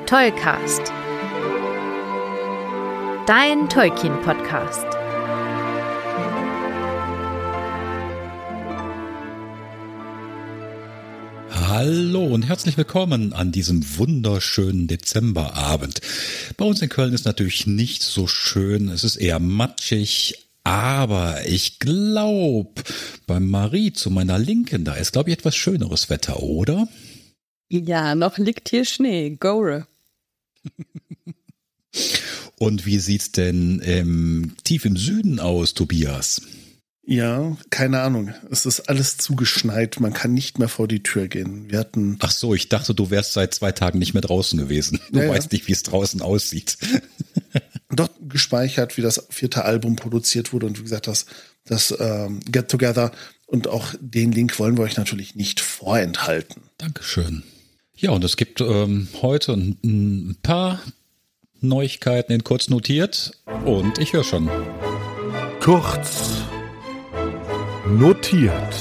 Tollcast. Dein Tolkien-Podcast. Hallo und herzlich willkommen an diesem wunderschönen Dezemberabend. Bei uns in Köln ist natürlich nicht so schön, es ist eher matschig, aber ich glaube, bei Marie zu meiner Linken, da ist, glaube ich, etwas schöneres Wetter, oder? Ja, noch liegt hier Schnee, Gore. Und wie sieht's denn tief im Süden aus, Tobias? Ja, keine Ahnung. Es ist alles zugeschneit. Man kann nicht mehr vor die Tür gehen. Wir hatten. Ach so, ich dachte, du wärst seit 2 Tagen nicht mehr draußen gewesen. Du weißt nicht, wie es draußen aussieht. Doch gespeichert, wie das 4. Album produziert wurde und wie gesagt, das Get Together. Und auch den Link wollen wir euch natürlich nicht vorenthalten. Dankeschön. Ja, und es gibt heute ein paar Neuigkeiten in kurz notiert. Und ich höre schon. Kurz notiert.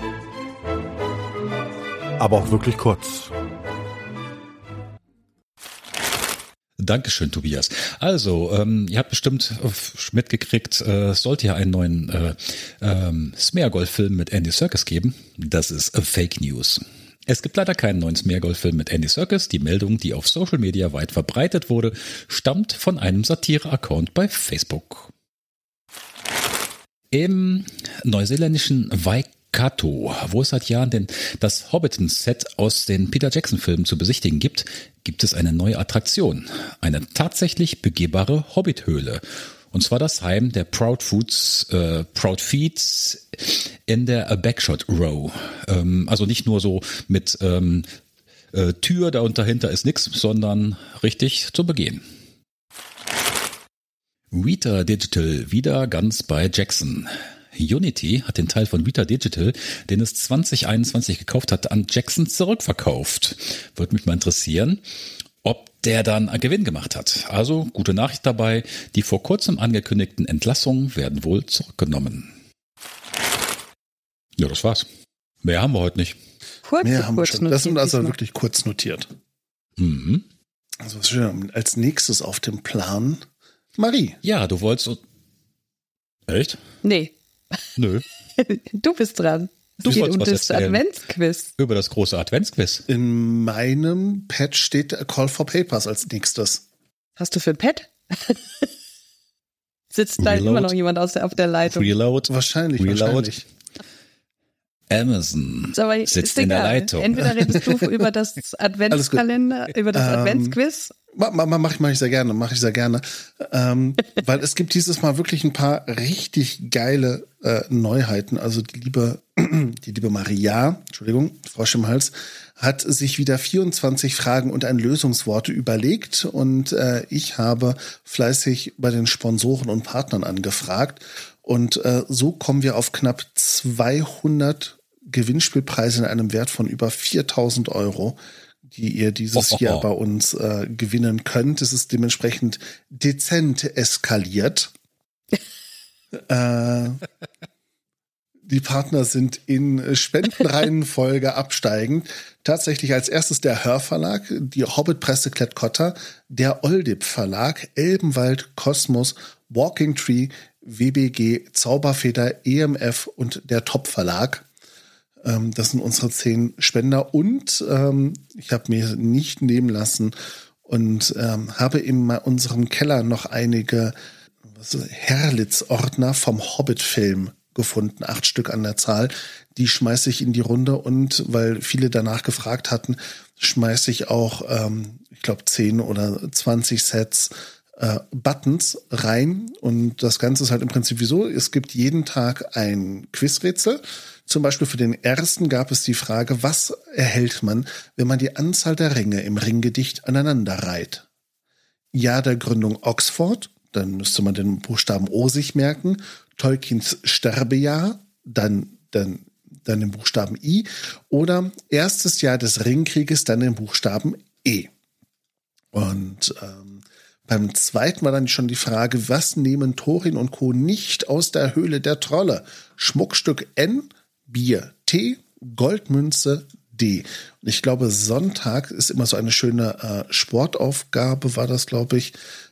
Aber auch wirklich kurz. Dankeschön, Tobias. Also, ihr habt bestimmt mitgekriegt, es sollte ja einen neuen Smeagol-Film mit Andy Serkis geben. Das ist Fake News. Es gibt leider keinen neuen Smeagol-Film mit Andy Serkis. Die Meldung, die auf Social Media weit verbreitet wurde, stammt von einem Satire-Account bei Facebook. Im neuseeländischen Waikato, wo es seit Jahren das Hobbiton-Set aus den Peter Jackson-Filmen zu besichtigen gibt, gibt es eine neue Attraktion. Eine tatsächlich begehbare Hobbit-Höhle. Und zwar das Heim der Proud Feeds in der Backshot Row. Also nicht nur so mit Tür, da und dahinter ist nichts, sondern richtig zu begehen. Weta Digital wieder ganz bei Jackson. Unity hat den Teil von Weta Digital, den es 2021 gekauft hatte, an Jackson zurückverkauft. Würde mich mal interessieren, ob der dann einen Gewinn gemacht hat. Also gute Nachricht dabei, die vor kurzem angekündigten Entlassungen werden wohl zurückgenommen. Ja, das war's. Mehr haben wir heute nicht. Mehr haben wir schon. Das sind also wirklich kurz notiert. Mhm. Also was schön. Als nächstes auf dem Plan Marie. Ja, du wolltest... Echt? Nee. Nö. Du bist dran. Du wolltest was das erzählen. Adventsquiz. Über das große Adventsquiz. In meinem Pad steht Call for Papers als nächstes. Hast du für ein Pad? Sitzt da Reload. immer noch jemand auf der Leitung? Reload. Wahrscheinlich. Amazon Aber sitzt in der Leitung. Entweder redest du über das Adventskalender, über das Adventsquiz. Mach ich sehr gerne. Weil es gibt dieses Mal wirklich ein paar richtig geile Neuheiten. Also die liebe Maria, Frosch im Hals, hat sich wieder 24 Fragen und ein Lösungsworte überlegt. Und ich habe fleißig bei den Sponsoren und Partnern angefragt. Und so kommen wir auf knapp 200 Gewinnspielpreise in einem Wert von über 4.000 €, die ihr dieses Jahr bei uns gewinnen könnt. Es ist dementsprechend dezent eskaliert. Die Partner sind in Spendenreihenfolge absteigend. Tatsächlich als erstes der Hörverlag, die Hobbit-Presse Klett-Cotta, der Oldip Verlag, Elbenwald, Kosmos, Walking Tree, WBG, Zauberfeder, EMF und der Top Verlag. Das sind unsere 10 Spender. Und ich habe mir nicht nehmen lassen und habe in unserem Keller noch einige Herlitz-Ordner vom Hobbit-Film gefunden. 8 Stück an der Zahl. Die schmeiße ich in die Runde und weil viele danach gefragt hatten, schmeiße ich auch, ich glaube 10 oder 20 Sets Buttons rein. Und das Ganze ist halt im Prinzip wie so, es gibt jeden Tag ein Quizrätsel. Zum Beispiel für den ersten gab es die Frage, was erhält man, wenn man die Anzahl der Ringe im Ringgedicht aneinander reiht? Jahr der Gründung Oxford, dann müsste man den Buchstaben O sich merken. Tolkiens Sterbejahr, dann den Buchstaben I. Oder erstes Jahr des Ringkrieges, dann den Buchstaben E. Und beim zweiten war dann schon die Frage, was nehmen Thorin und Co. nicht aus der Höhle der Trolle? Schmuckstück N, Bier T, Goldmünze D. Idee. Und ich glaube, Sonntag ist immer so eine schöne Sportaufgabe, war das, glaube ich.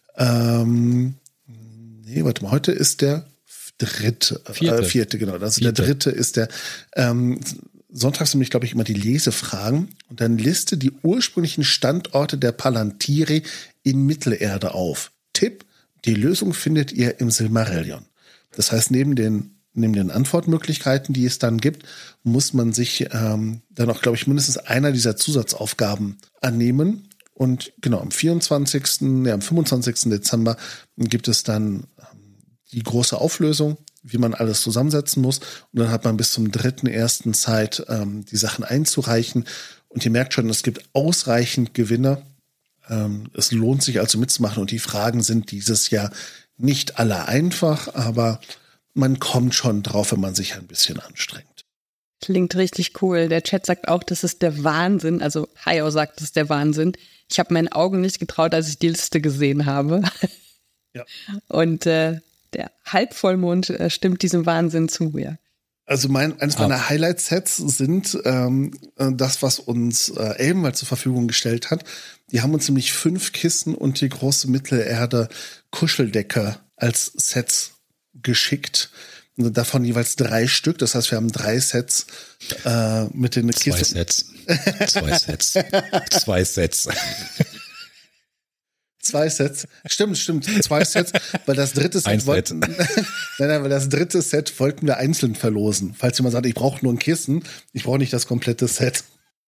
Heute ist der vierte, genau. Das ist der dritte ist der sonntags nämlich, glaube ich, immer die Lesefragen und dann liste die ursprünglichen Standorte der Palantir in Mittelerde auf. Tipp, die Lösung findet ihr im Silmarillion. Das heißt, neben den Antwortmöglichkeiten, die es dann gibt, muss man sich dann auch, glaube ich, mindestens einer dieser Zusatzaufgaben annehmen. Und genau, am 25. Dezember gibt es dann die große Auflösung, wie man alles zusammensetzen muss. Und dann hat man bis zum 3.1. Zeit, die Sachen einzureichen. Und ihr merkt schon, es gibt ausreichend Gewinner. Es lohnt sich also mitzumachen. Und die Fragen sind dieses Jahr nicht alle einfach, aber man kommt schon drauf, wenn man sich ein bisschen anstrengt. Klingt richtig cool. Der Chat sagt auch, das ist der Wahnsinn. Also Hayo sagt, das ist der Wahnsinn. Ich habe meinen Augen nicht getraut, als ich die Liste gesehen habe. Ja. Und der Halbvollmond stimmt diesem Wahnsinn zu, ja. Also eines meiner Highlight-Sets sind das, was uns Elben mal zur Verfügung gestellt hat. Die haben uns nämlich 5 Kissen und die große Mittelerde-Kuscheldecke als Sets geschickt. Davon jeweils 3 Stück. Das heißt, wir haben 3 Sets mit den Kissen. 2 Sets. 2 Sets. 2 Sets. Stimmt. 2 Sets, weil das dritte Set weil das dritte Set wollten wir einzeln verlosen. Falls jemand sagt, ich brauche nur ein Kissen, ich brauche nicht das komplette Set.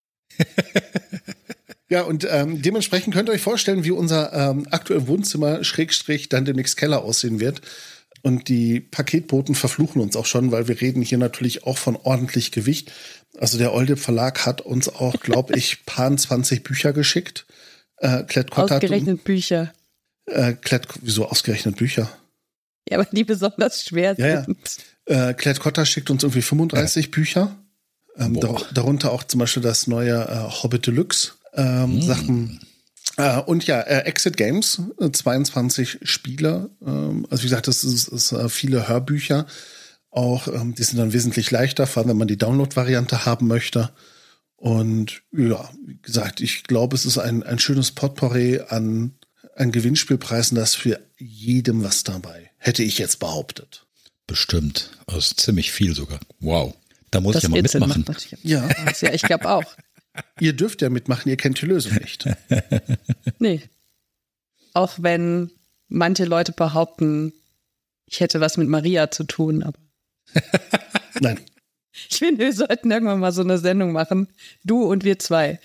Ja, und dementsprechend könnt ihr euch vorstellen, wie unser aktuell Wohnzimmer / dann demnächst Keller aussehen wird. Und die Paketboten verfluchen uns auch schon, weil wir reden hier natürlich auch von ordentlich Gewicht. Also der Oldip Verlag hat uns auch, glaube ich, paar 20 Bücher geschickt. Ausgerechnet Bücher. Wieso ausgerechnet Bücher? Ja, aber die besonders schwer sind. Ja. Klett Cotta schickt uns irgendwie 35 Bücher. Darunter auch zum Beispiel das neue Hobbit Deluxe Sachen. Und ja, Exit Games, 22 Spiele. Also wie gesagt, das ist viele Hörbücher. Auch die sind dann wesentlich leichter, vor allem wenn man die Download-Variante haben möchte. Und ja, wie gesagt, ich glaube, es ist ein schönes Potpourri an Gewinnspielpreisen, das für jedem was dabei. Hätte ich jetzt behauptet. Bestimmt. Also ziemlich viel sogar. Wow. Da muss ich ja mal mitmachen. Ja, ich glaube auch. Ihr dürft ja mitmachen, ihr kennt die Lösung nicht. Nee. Auch wenn manche Leute behaupten, ich hätte was mit Maria zu tun, aber. Nein. Ich finde, wir sollten irgendwann mal so eine Sendung machen. Du und wir 2.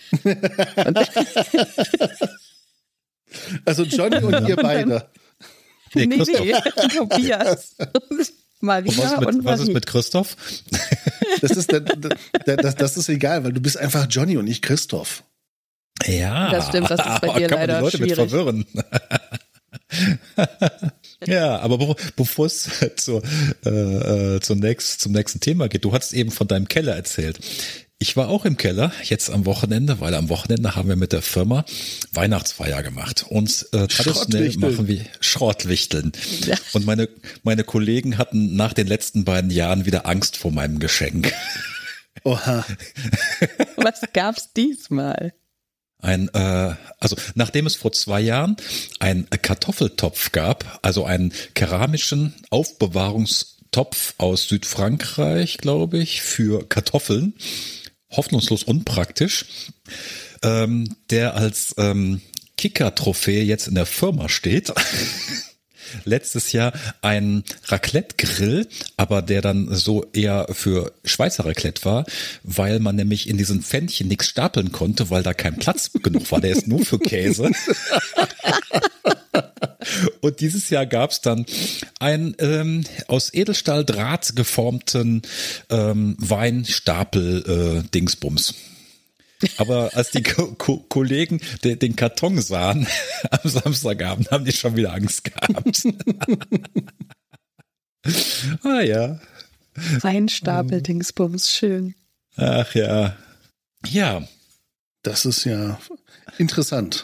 Also Johnny und ihr beide. Nee, Tobias. Maria und was ist mit Christoph? Das ist egal, weil du bist einfach Johnny und nicht Christoph. Ja. Das stimmt, das ist bei dir leider die Leute schwierig. mit verwirren. Ja, aber bevor es zum nächsten Thema geht, du hast eben von deinem Keller erzählt. Ich war auch im Keller jetzt am Wochenende, weil am Wochenende haben wir mit der Firma Weihnachtsfeier gemacht. Und traditionell machen wir Schrottwichteln. Ja. Und meine Kollegen hatten nach den letzten beiden Jahren wieder Angst vor meinem Geschenk. Oha. Was gab's diesmal? Also nachdem es vor 2 Jahren einen Kartoffeltopf gab, also einen keramischen Aufbewahrungstopf aus Südfrankreich, glaube ich, für Kartoffeln, hoffnungslos unpraktisch, der als Kicker-Trophäe jetzt in der Firma steht. Letztes Jahr ein Raclette-Grill, aber der dann so eher für Schweizer Raclette war, weil man nämlich in diesen Pfännchen nichts stapeln konnte, weil da kein Platz genug war. Der ist nur für Käse. Und dieses Jahr gab es dann einen aus Edelstahldraht geformten Weinstapel-Dingsbums. Aber als die Kollegen den Karton sahen am Samstagabend, haben die schon wieder Angst gehabt. Ah ja. Weinstapel-Dingsbums, schön. Ach ja. Ja. Das ist ja interessant.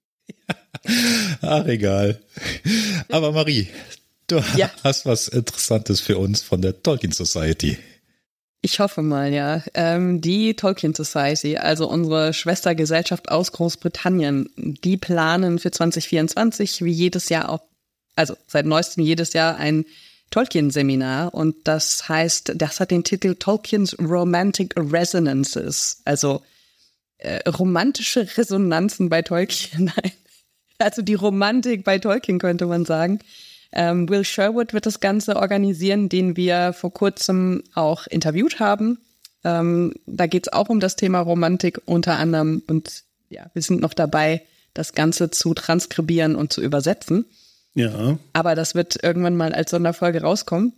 Ach, egal. Aber Marie, du hast was Interessantes für uns von der Tolkien Society. Ich hoffe mal, ja. Die Tolkien Society, also unsere Schwestergesellschaft aus Großbritannien, die planen für 2024 wie jedes Jahr auch, also seit neuestem jedes Jahr ein Tolkien-Seminar. Und das heißt, das hat den Titel Tolkien's Romantic Resonances, also romantische Resonanzen bei Tolkien. Also die Romantik bei Tolkien, könnte man sagen. Will Sherwood wird das Ganze organisieren, den wir vor kurzem auch interviewt haben. Da geht es auch um das Thema Romantik unter anderem. Und ja, wir sind noch dabei, das Ganze zu transkribieren und zu übersetzen. Ja. Aber das wird irgendwann mal als Sonderfolge rauskommen.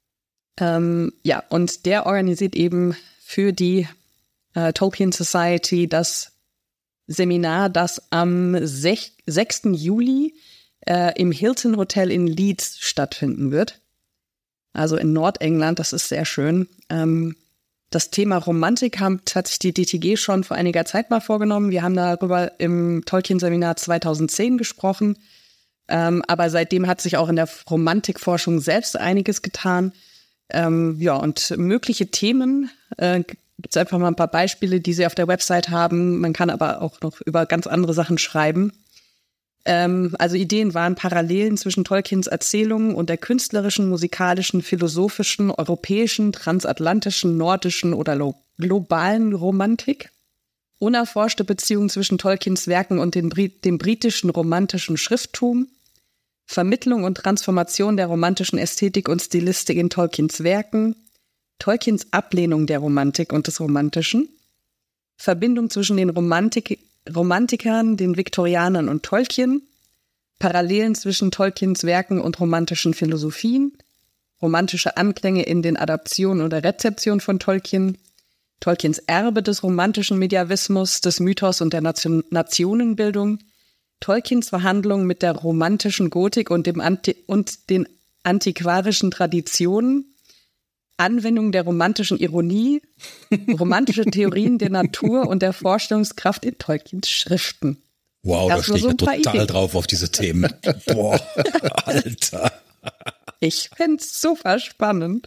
Ja, und der organisiert eben für die Tolkien Society das Seminar, das am 6. Juli im Hilton Hotel in Leeds stattfinden wird. Also in Nordengland, das ist sehr schön. Das Thema Romantik hat sich die DTG schon vor einiger Zeit mal vorgenommen. Wir haben darüber im Tolkien-Seminar 2010 gesprochen. Aber seitdem hat sich auch in der Romantikforschung selbst einiges getan. Ja, und mögliche Themen, gibt es einfach mal ein paar Beispiele, die sie auf der Website haben. Man kann aber auch noch über ganz andere Sachen schreiben. Also Ideen waren Parallelen zwischen Tolkiens Erzählungen und der künstlerischen, musikalischen, philosophischen, europäischen, transatlantischen, nordischen oder globalen Romantik. Unerforschte Beziehungen zwischen Tolkiens Werken und dem britischen romantischen Schrifttum. Vermittlung und Transformation der romantischen Ästhetik und Stilistik in Tolkiens Werken. Tolkiens Ablehnung der Romantik und des Romantischen. Verbindung zwischen den Romantikern, den Viktorianern und Tolkien, Parallelen zwischen Tolkiens Werken und romantischen Philosophien, romantische Anklänge in den Adaptionen oder Rezeptionen von Tolkien, Tolkiens Erbe des romantischen Mediavismus, des Mythos und der Nationenbildung, Tolkiens Verhandlungen mit der romantischen Gotik und den antiquarischen Traditionen, Anwendung der romantischen Ironie, romantische Theorien der Natur und der Vorstellungskraft in Tolkiens Schriften. Wow, da stehe ich ja total drauf auf diese Themen. Boah, Alter. Ich find's super spannend.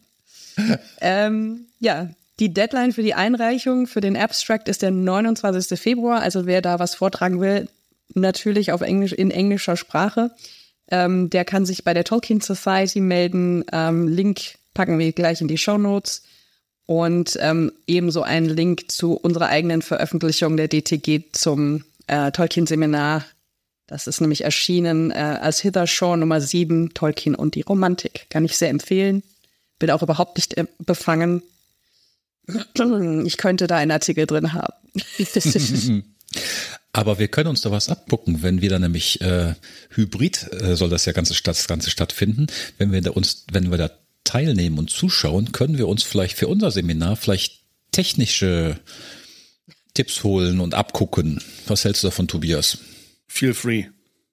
Ja, die Deadline für die Einreichung für den Abstract ist der 29. Februar. Also wer da was vortragen will, natürlich auf Englisch, in englischer Sprache, der kann sich bei der Tolkien Society melden. Link packen wir gleich in die Shownotes und ebenso einen Link zu unserer eigenen Veröffentlichung der DTG zum Tolkien-Seminar. Das ist nämlich erschienen als Hither Shaw Nummer 7, Tolkien und die Romantik. Kann ich sehr empfehlen. Bin auch überhaupt nicht befangen. Ich könnte da einen Artikel drin haben. Aber wir können uns da was abgucken, wenn wir dann nämlich hybrid soll das Ganze stattfinden. Wenn wir da teilnehmen und zuschauen, können wir uns vielleicht für unser Seminar vielleicht technische Tipps holen und abgucken. Was hältst du davon, Tobias? Feel free.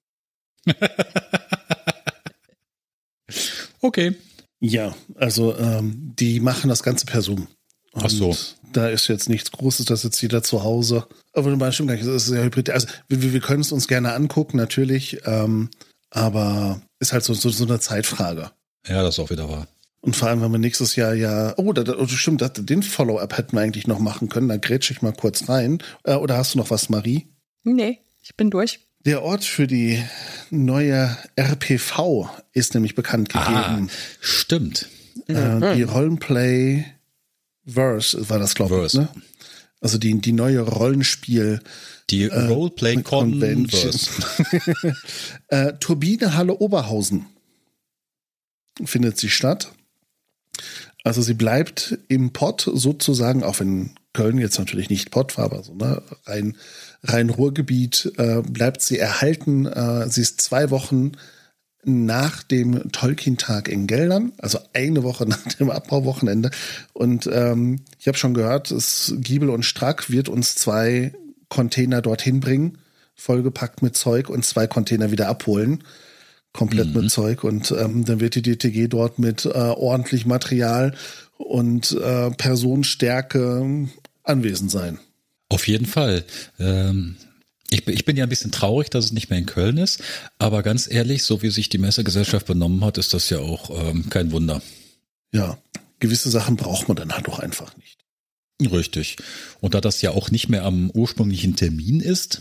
Okay. Ja, also die machen das Ganze per Zoom. Und ach so. Da ist jetzt nichts Großes, da sitzt jeder zu Hause. Aber bestimmt gar nicht, das ist ja hybrid. Also wir können es uns gerne angucken, natürlich. Aber ist halt so eine Zeitfrage. Ja, das ist auch wieder wahr. Und vor allem, wenn wir nächstes Jahr stimmt, den Follow-up hätten wir eigentlich noch machen können. Da grätsche ich mal kurz rein. Oder hast du noch was, Marie? Nee, ich bin durch. Der Ort für die neue RPV ist nämlich bekannt gegeben. Stimmt. Die Rollenplay Verse war das, glaube ich, ne? Also die neue Rollenspiel. Die Roleplay Convention. Turbinehalle Oberhausen findet sie statt. Also sie bleibt im Pott sozusagen, auch wenn Köln jetzt natürlich nicht Pott war, aber so, ne, Rhein-Ruhr-Gebiet bleibt sie erhalten. Sie ist 2 Wochen nach dem Tolkien-Tag in Geldern, also eine Woche nach dem Abbauwochenende. Und ich habe schon gehört, Giebel und Strack wird uns 2 Container dorthin bringen, vollgepackt mit Zeug, und 2 Container wieder abholen, komplett mit Zeug. Und dann wird die DTG dort mit ordentlich Material und Personenstärke anwesend sein. Auf jeden Fall. Ich bin ja ein bisschen traurig, dass es nicht mehr in Köln ist, aber ganz ehrlich, so wie sich die Messegesellschaft benommen hat, ist das ja auch kein Wunder. Ja, gewisse Sachen braucht man dann halt auch einfach nicht. Richtig. Und da das ja auch nicht mehr am ursprünglichen Termin ist,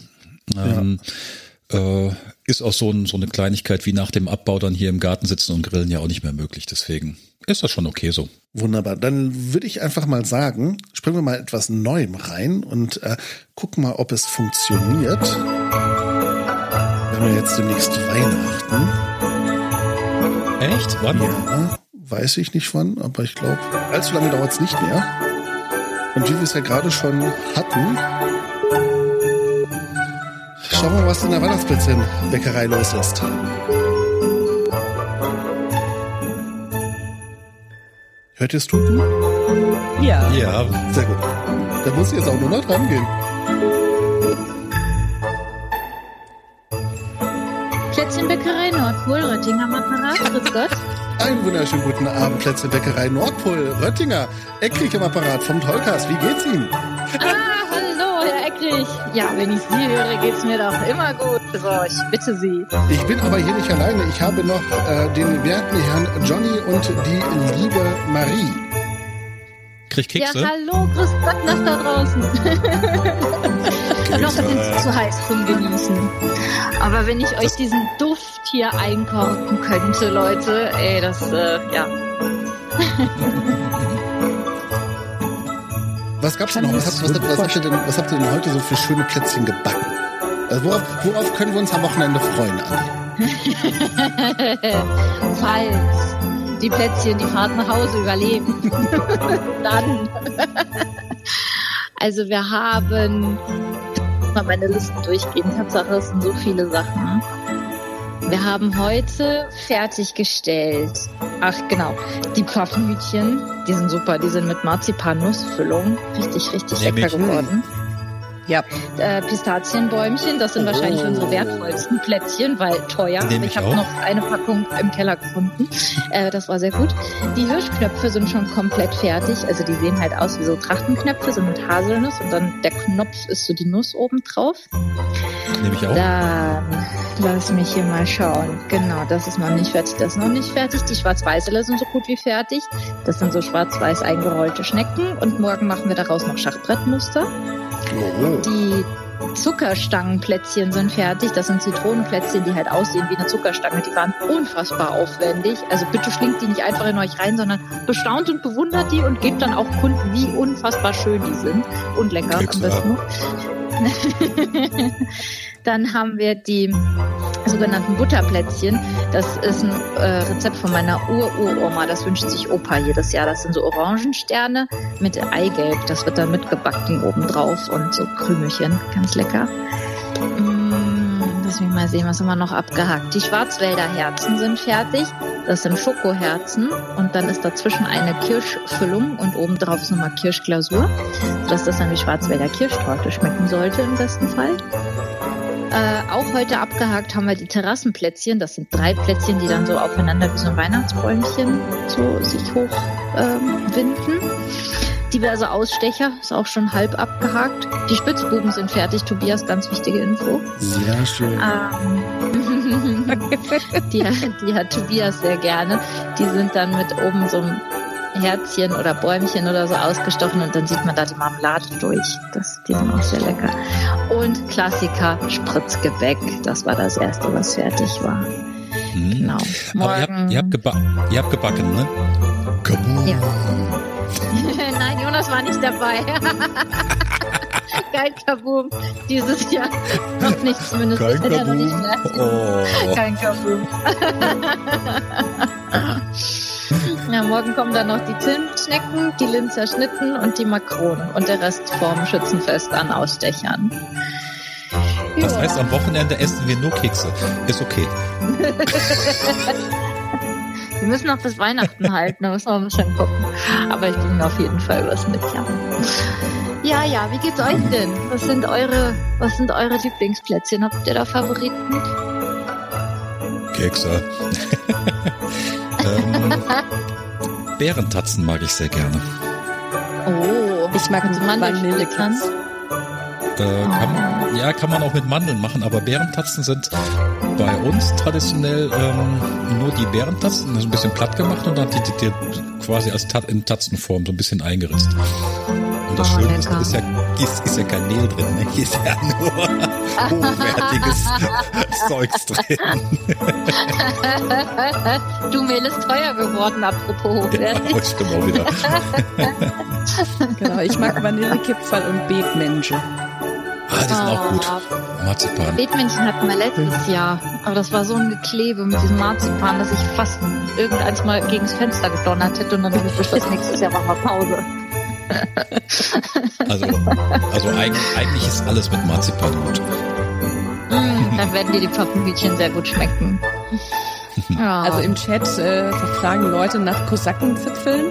ist auch so eine Kleinigkeit wie nach dem Abbau dann hier im Garten sitzen und grillen ja auch nicht mehr möglich. Deswegen ist das schon okay so. Wunderbar. Dann würde ich einfach mal sagen, springen wir mal etwas Neuem rein und gucken mal, ob es funktioniert. Wir haben ja jetzt demnächst Weihnachten. Echt? Wann? Ja, weiß ich nicht wann, aber ich glaube, allzu lange dauert es nicht mehr. Und wie wir es ja gerade schon hatten, schauen wir mal, was in der Weihnachtsplätzchenbäckerei los ist. Hört ihr es tun? Ja. Ja. Sehr gut. Da muss ich jetzt auch nur noch dran gehen. Plätzchenbäckerei Nordpol, Röttinger am Apparat. Grüß Gott. Einen wunderschönen guten Abend, Plätzchenbäckerei Nordpol, Röttinger. Eckrich am Apparat vom Tollcast. Wie geht's Ihnen? Hallo, Herr Eckrich. Ja, wenn ich Sie höre, geht's mir doch immer gut. So, ich bitte Sie. Ich bin aber hier nicht alleine. Ich habe noch den werten Herrn Johnny und die liebe Marie. Krieg Kekse? Ja, hallo, grüß Gott nach da draußen. Noch sind Sie zu heiß zum Genießen. Aber wenn ich euch diesen Duft hier einkorken könnte, Leute, ey, das, ja. Was gab's denn noch? Was habt ihr denn heute so für schöne Plätzchen gebacken? Also worauf können wir uns am Wochenende freuen, Andi? Falls die Plätzchen die Fahrt nach Hause überleben. Dann. Also wir haben mal meine Listen durchgehen. Tatsache, es sind so viele Sachen. Wir haben heute fertiggestellt. Ach genau, die Pfaffenhütchen, die sind super. Die sind mit Marzipan-Nussfüllung. Richtig, richtig lecker geworden. Ja. Pistazienbäumchen, das sind wahrscheinlich unsere wertvollsten Plätzchen, weil teuer. Ich habe noch eine Packung im Keller gefunden. Das war sehr gut. Die Hirschknöpfe sind schon komplett fertig. Also die sehen halt aus wie so Trachtenknöpfe, so mit Haselnuss und dann der Knopf ist so die Nuss oben drauf. Nehme ich auch. Dann lass mich hier mal schauen. Genau, das ist noch nicht fertig, das ist noch nicht fertig. Die Schwarz-Weißele sind so gut wie fertig. Das sind so schwarz-weiß eingerollte Schnecken und morgen machen wir daraus noch Schachbrettmuster. Die Zuckerstangenplätzchen sind fertig. Das sind Zitronenplätzchen, die halt aussehen wie eine Zuckerstange. Die waren unfassbar aufwendig. Also bitte schlingt die nicht einfach in euch rein, sondern bestaunt und bewundert die und gebt dann auch Kunden, wie unfassbar schön die sind. Und lecker am besten noch. Dann haben wir die sogenannten Butterplätzchen. Das ist ein Rezept von meiner Uroma. Das wünscht sich Opa jedes Jahr. Das sind so Orangensterne mit Eigelb. Das wird dann mitgebacken obendrauf und so Krümelchen. Ganz lecker. Lass mich mal sehen, was haben wir noch abgehakt. Die Schwarzwälder Herzen sind fertig. Das sind Schokoherzen und dann ist dazwischen eine Kirschfüllung und obendrauf ist nochmal Kirschglasur, sodass das dann wie Schwarzwälder Kirschtorte schmecken sollte im besten Fall. Auch heute abgehakt haben wir die Terrassenplätzchen. Das sind 3 Plätzchen, die dann so aufeinander wie so ein Weihnachtsbäumchen so sich hochwinden. Diverse Ausstecher, ist auch schon halb abgehakt. Die Spitzbuben sind fertig, Tobias, ganz wichtige Info. Sehr schön. Die hat Tobias sehr gerne. Die sind dann mit oben so einem Herzchen oder Bäumchen oder so ausgestochen und dann sieht man da die Marmelade durch. Die sind auch sehr lecker. Und Klassiker, Spritzgebäck. Das war das erste, was fertig war. Genau. Morgen. Aber ihr habt gebacken, ne? Kaboom. Ja. Nein, Jonas war nicht dabei. Kein Kaboom. Dieses Jahr noch nicht, zumindest. Kein Kaboom. Kein Kaboom. Ja, morgen kommen dann noch die Zimtschnecken, die Linzer Schnitten und die Makronen und der Rest vom Schützenfest an Ausstechern. Das heißt, am Wochenende essen wir nur Kekse. Ist okay. Wir müssen noch bis Weihnachten halten, da müssen wir ein bisschen gucken. Aber ich bringe auf jeden Fall was mit, ja. Ja, wie geht's euch denn? Was sind eure Lieblingsplätzchen? Habt ihr da Favoriten? Kekse. Bärentatzen mag ich sehr gerne. Oh, ich mag Vanillekranz. Kann man auch mit Mandeln machen, aber Bärentatzen sind bei uns traditionell nur die Bärentatzen, das ist ein bisschen platt gemacht und dann die quasi als in Tatzenform so ein bisschen eingeritzt. Und das Schöne ist ja kein Mehl drin, ne? Hier ist ja nur hochwertiges Zeugs drin. Du, Mehl ist teuer geworden, apropos hochwertig. Ja, das stimmt auch wieder. Genau, ich mag Vanillekipferl und Beetmenschen. Die sind auch gut. Marzipan. Beetmännchen hatten wir letztes Jahr, aber das war so ein Geklebe mit diesem Marzipan, dass ich fast irgendeins mal gegens Fenster gedonnert hätte und dann habe ich beschlossen, nächstes Jahr machen wir Pause. Also eigentlich ist alles mit Marzipan gut. Dann werden dir die Pfannkuchen sehr gut schmecken. Ja. Also im Chat fragen Leute nach Kosakenzipfeln.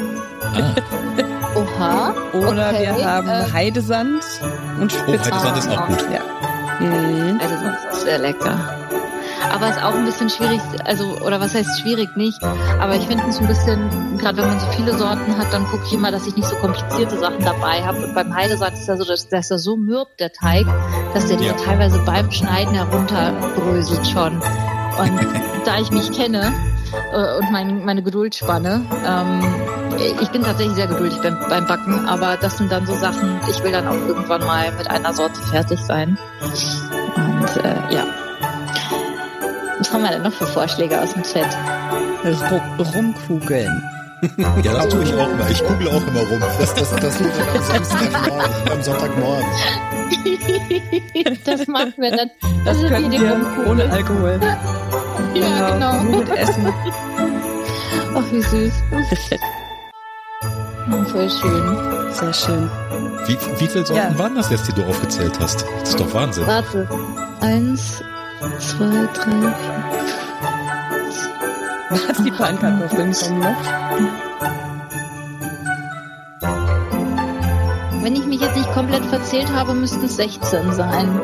Oha. Oder okay. Wir haben Heidesand und Spitzwegerich. Heidesand ist auch gut. Ja. Heidesand ist sehr lecker. Aber ist auch ein bisschen schwierig, oder was heißt schwierig nicht, aber ich finde es ein bisschen, gerade wenn man so viele Sorten hat, dann gucke ich immer, dass ich nicht so komplizierte Sachen dabei habe. Und beim Heidesand ist ja so, dass der so mürbt, der Teig, dass der dir teilweise beim Schneiden herunterbröselt schon. Und da ich mich kenne und meine Geduld spanne, ich bin tatsächlich sehr geduldig beim Backen, aber das sind dann so Sachen, ich will dann auch irgendwann mal mit einer Sorte fertig sein. Und ja. Was haben wir denn noch für Vorschläge aus dem Chat? Rumkugeln. Ja, das tue ich auch immer. Ich kugel auch immer rum. Das liegt am Sonntagmorgen. Das machen wir dann. Das können wir ohne Alkohol. Ja, genau. Nur mit Essen. Ach, wie süß. Voll schön. Sehr schön. Wie viele Sorten waren das jetzt, die du aufgezählt hast? Das ist doch Wahnsinn. Warte. 1, 2, 3, 4. Marzipankartoffeln kommen noch. Wenn ich mich jetzt nicht komplett verzählt habe, müssten es 16 sein.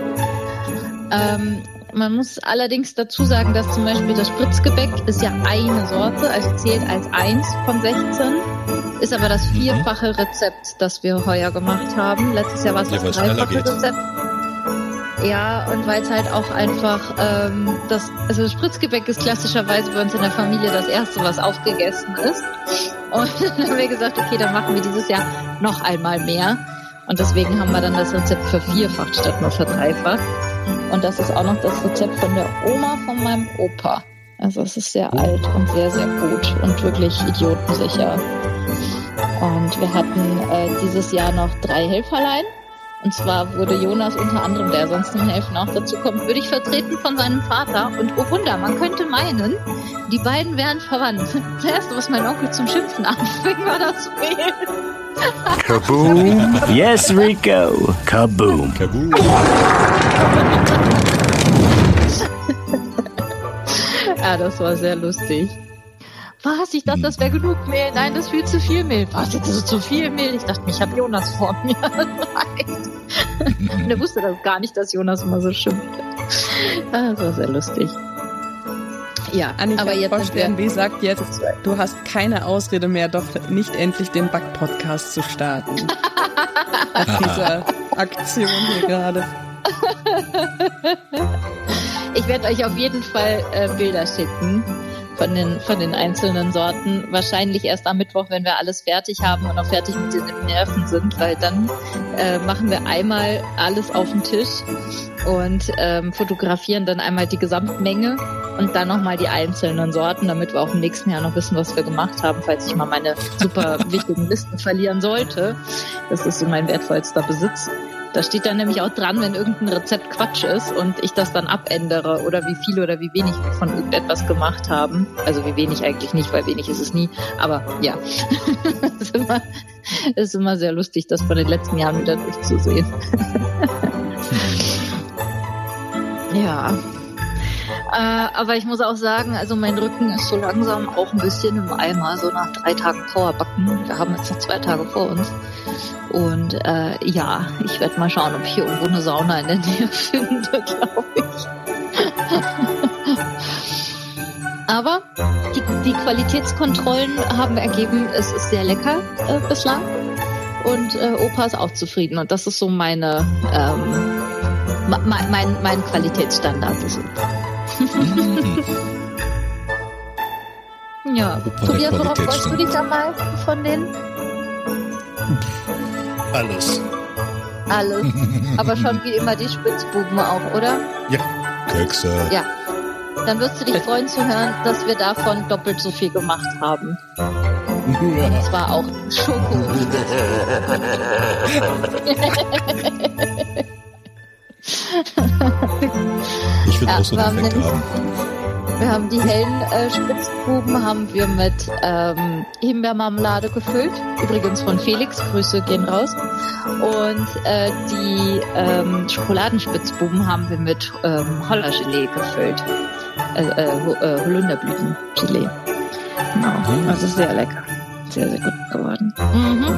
Man muss allerdings dazu sagen, dass zum Beispiel das Spritzgebäck ist ja eine Sorte, also zählt als 1 von 16, ist aber das 4-fache Rezept, das wir heuer gemacht haben. Letztes Jahr war es das 3-fache Rezept. Ja, und weil es halt auch einfach, das Spritzgebäck ist klassischerweise bei uns in der Familie das erste, was aufgegessen ist. Und dann haben wir gesagt, okay, dann machen wir dieses Jahr noch einmal mehr. Und deswegen haben wir dann das Rezept vervierfacht statt nur verdreifacht. Und das ist auch noch das Rezept von der Oma von meinem Opa. Also es ist sehr alt und sehr, sehr gut und wirklich idiotensicher. Und wir hatten dieses Jahr noch 3 Helferlein. Und zwar wurde Jonas unter anderem, der sonst im Helfen auch dazu kommt, würde ich vertreten von seinem Vater. Und oh Wunder, man könnte meinen, die beiden wären verwandt. Das erste, was mein Onkel zum Schimpfen anfing, war das Mehl. Kaboom! Yes, Rico! Kaboom! Kaboom! Ja, das war sehr lustig. Was? Ich dachte, das wäre genug Mehl. Nein, das ist viel zu viel Mehl. Was? Jetzt ist es zu viel Mehl? Ich dachte, ich habe Jonas vor mir. Und er wusste das gar nicht, dass Jonas immer so schimpft. Das war sehr lustig. Ja, Annika aber jetzt wie sagt jetzt, du hast keine Ausrede mehr, doch nicht endlich den Back-Podcast zu starten. Nach dieser Aktion hier gerade. Ich werde euch auf jeden Fall Bilder schicken von den einzelnen Sorten. Wahrscheinlich erst am Mittwoch, wenn wir alles fertig haben und auch fertig mit den Nerven sind, weil dann machen wir einmal alles auf den Tisch und fotografieren dann einmal die Gesamtmenge und dann nochmal die einzelnen Sorten, damit wir auch im nächsten Jahr noch wissen, was wir gemacht haben, falls ich mal meine super wichtigen Listen verlieren sollte. Das ist so mein wertvollster Besitz. Da steht dann nämlich auch dran, wenn irgendein Rezept Quatsch ist und ich das dann abändere oder wie viel oder wie wenig wir von irgendetwas gemacht haben. Also wie wenig eigentlich nicht, weil wenig ist es nie. Aber ja, ist immer sehr lustig, das von den letzten Jahren wieder durchzusehen. Ja. Aber ich muss auch sagen, also mein Rücken ist so langsam auch ein bisschen im Eimer, so nach 3 Tagen Powerbacken. Wir haben jetzt noch 2 Tage vor uns. Und ja, ich werde mal schauen, ob ich hier irgendwo eine Sauna in der Nähe finde, glaube ich. Aber die Qualitätskontrollen haben ergeben, es ist sehr lecker bislang. und Opa ist auch zufrieden. Und das ist so meine mein Qualitätsstandard. Ja, Tobias, worauf freust du dich am meisten von denen? Alles. Aber schon wie immer die Spitzbuben auch, oder? Ja. Kekse. Ja. Dann wirst du dich freuen zu hören, dass wir davon doppelt so viel gemacht haben. Und zwar auch Schoko. Ich will auch so einen Effekt haben. Wir haben die hellen Spitzbuben haben wir mit Himbeermarmelade gefüllt. Übrigens von Felix, Grüße gehen raus. Und die Schokoladenspitzbuben haben wir mit Hollergelee gefüllt. Holunderblütengelee. Genau, also sehr lecker. Sehr, sehr gut geworden. Mhm.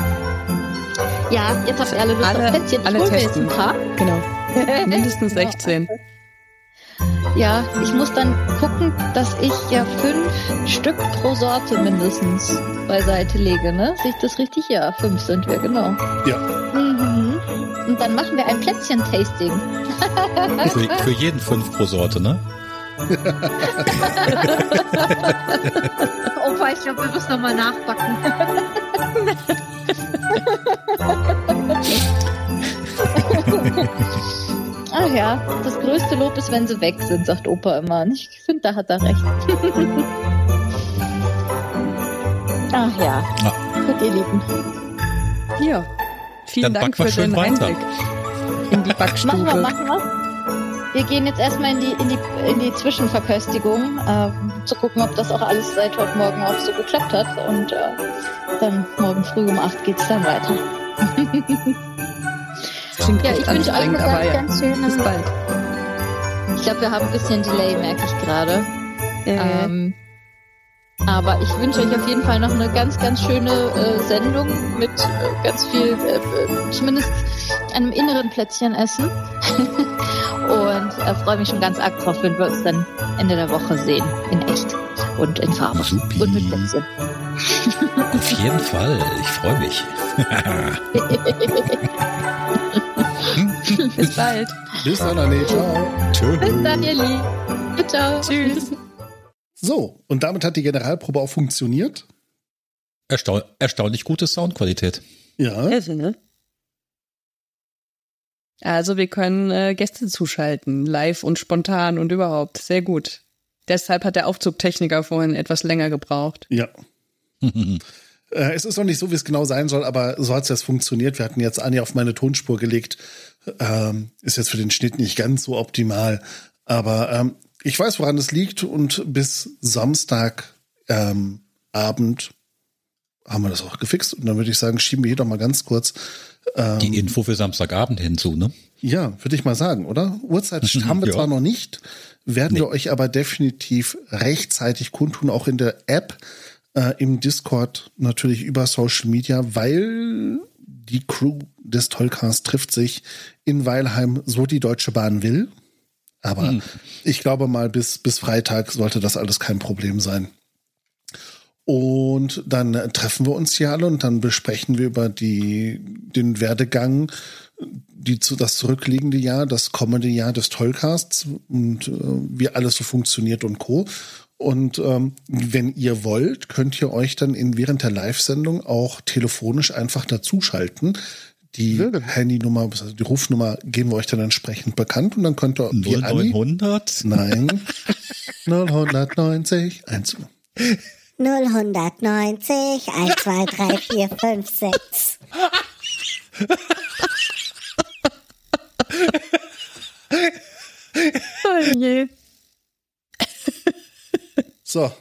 Ja, jetzt habt ihr alle Lust auf Plätzchen. Alle testen. Genau. Mindestens 16. Ja, ich muss dann gucken, dass ich ja 5 Stück pro Sorte mindestens beiseite lege, ne? Sehe ich das richtig? Ja, 5 sind wir, genau. Ja. Mhm. Und dann machen wir ein Plätzchen-Tasting. Für jeden 5 pro Sorte, ne? Opa, ich glaube, wir müssen nochmal nachbacken. Ach ja, das größte Lob ist, wenn sie weg sind, sagt Opa immer. Ich finde, da hat er recht. Ach ja, gut, ihr Lieben. Ja, vielen Dank für den Einblick in die Backstube. Machen wir. Wir gehen jetzt erstmal in die Zwischenverköstigung, zu gucken, ob das auch alles seit heute Morgen auch so geklappt hat. Und dann morgen früh um 8 geht's dann weiter. Ja, ich wünsche euch eine ganz schöne... Bis bald. Ich glaube, wir haben ein bisschen Delay, merke ich gerade. Aber ich wünsche euch auf jeden Fall noch eine ganz, ganz schöne Sendung mit ganz viel, zumindest einem inneren Plätzchenessen. Und freue mich schon ganz arg drauf, wenn wir uns dann Ende der Woche sehen. In echt und in Farbe. Supi. Und mit Plätzchen. Auf jeden Fall. Ich freue mich. Bis bald. Bis dann, Anne. Ciao. Tschüss. Bis dann, ihr Lieben. Ciao. Tschüss. So, und damit hat die Generalprobe auch funktioniert. Erstaunlich gute Soundqualität. Ja. Also wir können Gäste zuschalten, live und spontan und überhaupt. Sehr gut. Deshalb hat der Aufzugtechniker vorhin etwas länger gebraucht. Ja. Es ist noch nicht so, wie es genau sein soll, aber so hat es jetzt funktioniert. Wir hatten jetzt Anni auf meine Tonspur gelegt. Ist jetzt für den Schnitt nicht ganz so optimal. Aber ich weiß, woran es liegt. Und bis Samstag Abend haben wir das auch gefixt. Und dann würde ich sagen, schieben wir hier doch mal ganz kurz die Info für Samstagabend hinzu, ne? Ja, würde ich mal sagen, oder? Uhrzeit haben wir zwar noch nicht, werden wir euch aber definitiv rechtzeitig kundtun, auch in der App, im Discord, natürlich über Social Media, weil die Crew des Tollcasts trifft sich in Weilheim, so die Deutsche Bahn will. Aber ich glaube mal, bis Freitag sollte das alles kein Problem sein. Und dann treffen wir uns hier alle und dann besprechen wir über den Werdegang, das zurückliegende Jahr, das kommende Jahr des Tollcasts und wie alles so funktioniert und Co. Und wenn ihr wollt, könnt ihr euch dann während der Live-Sendung auch telefonisch einfach dazuschalten. Die Handynummer, also die Rufnummer geben wir euch dann entsprechend bekannt und dann könnt ihr 0900? Nein. 090 1 090 1, 2, 3, 4, 5, 6. Oh je. So.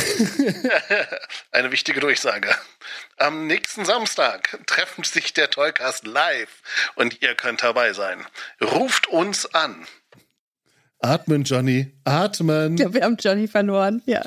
Eine wichtige Durchsage. Am nächsten Samstag treffen sich der Tollcast live und ihr könnt dabei sein. Ruft uns an. Atmen, Johnny. Atmen. Ich glaube, wir haben Johnny verloren. Ja.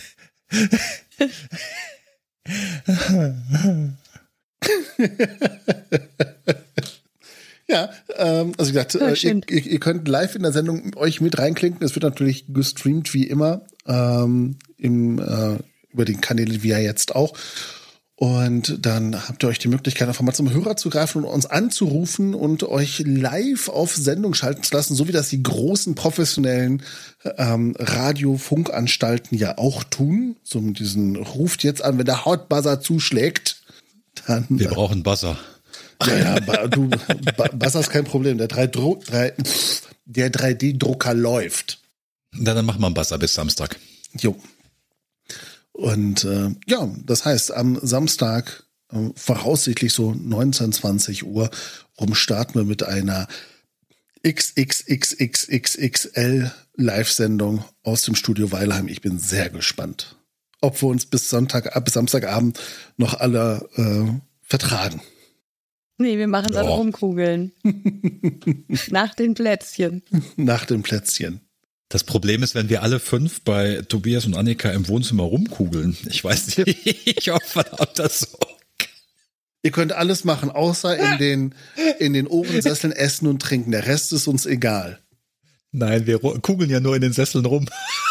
Ja, also wie gesagt, ihr könnt live in der Sendung euch mit reinklinken. Es wird natürlich gestreamt wie immer über den Kanäle wie ja jetzt auch. Und dann habt ihr euch die Möglichkeit, einfach mal zum Hörer zu greifen und uns anzurufen und euch live auf Sendung schalten zu lassen, so wie das die großen professionellen Radio-Funkanstalten ja auch tun. So mit diesen ruft jetzt an, wenn der Hot-Buzzer zuschlägt. Dann, Wir brauchen Buzzer. Ja, Buzzer ist kein Problem. Der 3D-Drucker läuft. Dann machen wir einen Buzzer bis Samstag. Jo. Und das heißt, am Samstag voraussichtlich so 19, 20 Uhr rum starten wir mit einer XXXXXL Live-Sendung aus dem Studio Weilheim. Ich bin sehr gespannt, ob wir uns bis Samstagabend noch alle vertragen. Nee, wir machen dann Rumkugeln. Nach den Plätzchen. Nach den Plätzchen. Das Problem ist, wenn wir alle 5 bei Tobias und Annika im Wohnzimmer rumkugeln. Ich weiß nicht, ob das so. Ihr könnt alles machen, außer in den Ohrensesseln essen und trinken. Der Rest ist uns egal. Nein, wir kugeln ja nur in den Sesseln rum.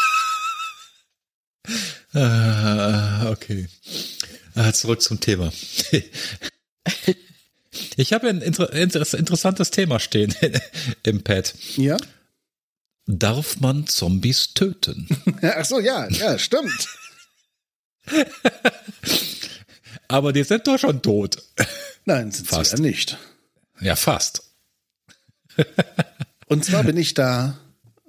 Okay. Zurück zum Thema. Ich habe ein interessantes Thema stehen im Pad. Ja? Darf man Zombies töten? Ach so, ja, stimmt. Aber die sind doch schon tot. Nein, sind fast. Sie ja nicht. Ja, fast. Und zwar bin ich da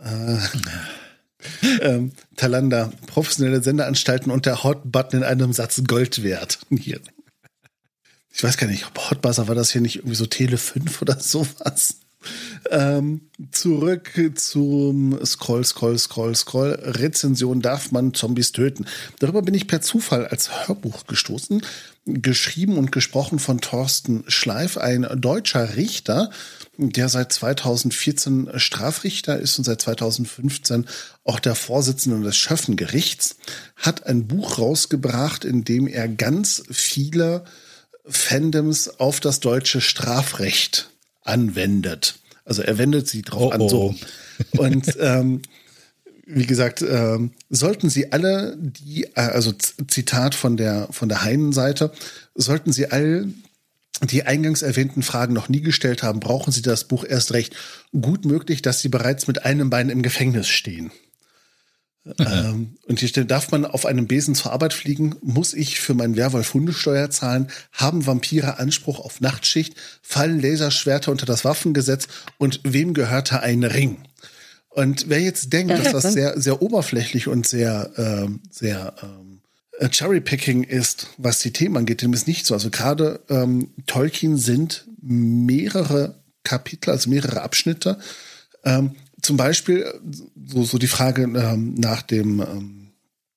Talander, professionelle Sendeanstalten und der Hot-Button in einem Satz Gold wert. Hier. Ich weiß gar nicht, ob Hotbuzzer war das hier nicht irgendwie so Tele 5 oder sowas. Zurück zum Scroll. Rezension: Darf man Zombies töten? Darüber bin ich per Zufall als Hörbuch gestoßen. Geschrieben und gesprochen von Thorsten Schleif, ein deutscher Richter, der seit 2014 Strafrichter ist und seit 2015 auch der Vorsitzende des Schöffengerichts, hat ein Buch rausgebracht, in dem er ganz viele Fandoms auf das deutsche Strafrecht anwendet. Also er wendet sie drauf an. So. Und wie gesagt, sollten Sie alle also Zitat von der Heinen-Seite, sollten Sie all die eingangs erwähnten Fragen noch nie gestellt haben, brauchen Sie das Buch erst recht. Gut möglich, dass Sie bereits mit einem Bein im Gefängnis stehen. Und hier steht: Darf man auf einem Besen zur Arbeit fliegen? Muss ich für meinen Werwolf Hundesteuer zahlen? Haben Vampire Anspruch auf Nachtschicht? Fallen Laserschwerter unter das Waffengesetz? Und wem gehörte ein Ring? Und wer jetzt denkt, dass das sehr, sehr oberflächlich und sehr Cherrypicking ist, was die Themen angeht, dem ist nicht so. Also gerade Tolkien sind mehrere Kapitel, also mehrere Abschnitte. Zum Beispiel so die Frage nach dem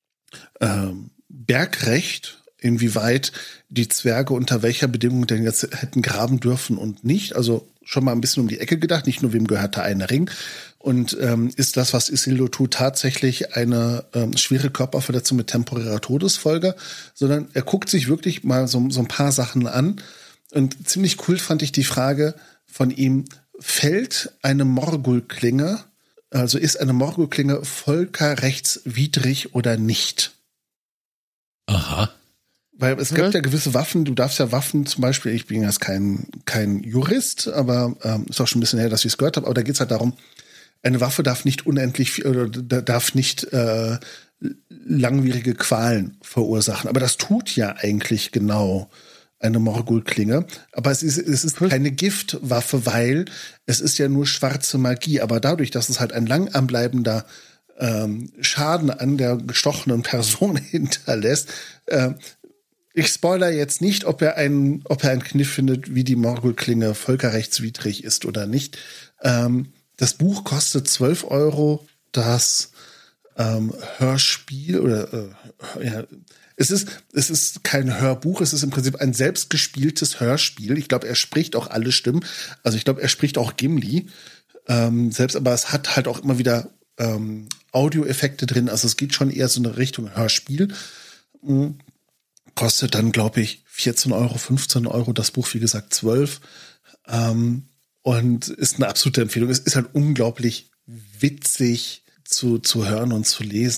Bergrecht, inwieweit die Zwerge unter welcher Bedingung denn jetzt hätten graben dürfen und nicht. Also schon mal ein bisschen um die Ecke gedacht, nicht nur wem gehörte ein Ring. Und ist das, was Isildur tut, tatsächlich eine schwere Körperverletzung mit temporärer Todesfolge, sondern er guckt sich wirklich mal so ein paar Sachen an. Und ziemlich cool fand ich die Frage von ihm: Fällt eine Morgulklinge, also ist eine Morgulklinge völkerrechtswidrig oder nicht? Aha. Weil es gibt ja gewisse Waffen, du darfst ja Waffen, zum Beispiel, ich bin jetzt kein Jurist, aber ist auch schon ein bisschen her, dass ich es gehört habe, aber da geht es halt darum, eine Waffe darf nicht unendlich oder darf nicht langwierige Qualen verursachen. Aber das tut ja eigentlich genau eine Morgulklinge. Aber es ist keine Giftwaffe, weil es ist ja nur schwarze Magie. Aber dadurch, dass es halt ein lang anbleibender Schaden an der gestochenen Person hinterlässt, ich spoiler jetzt nicht, ob er einen Kniff findet, wie die Morgulklinge völkerrechtswidrig ist oder nicht. Das Buch kostet 12 €. Das Hörspiel oder es ist kein Hörbuch, es ist im Prinzip ein selbstgespieltes Hörspiel. Ich glaube, er spricht auch alle Stimmen. Also ich glaube, er spricht auch Gimli selbst, aber es hat halt auch immer wieder Audioeffekte drin. Also es geht schon eher so in Richtung Hörspiel. Kostet dann, glaube ich, 14 €, 15 €. Das Buch, wie gesagt, 12. Und ist eine absolute Empfehlung. Es ist halt unglaublich witzig zu hören und zu lesen.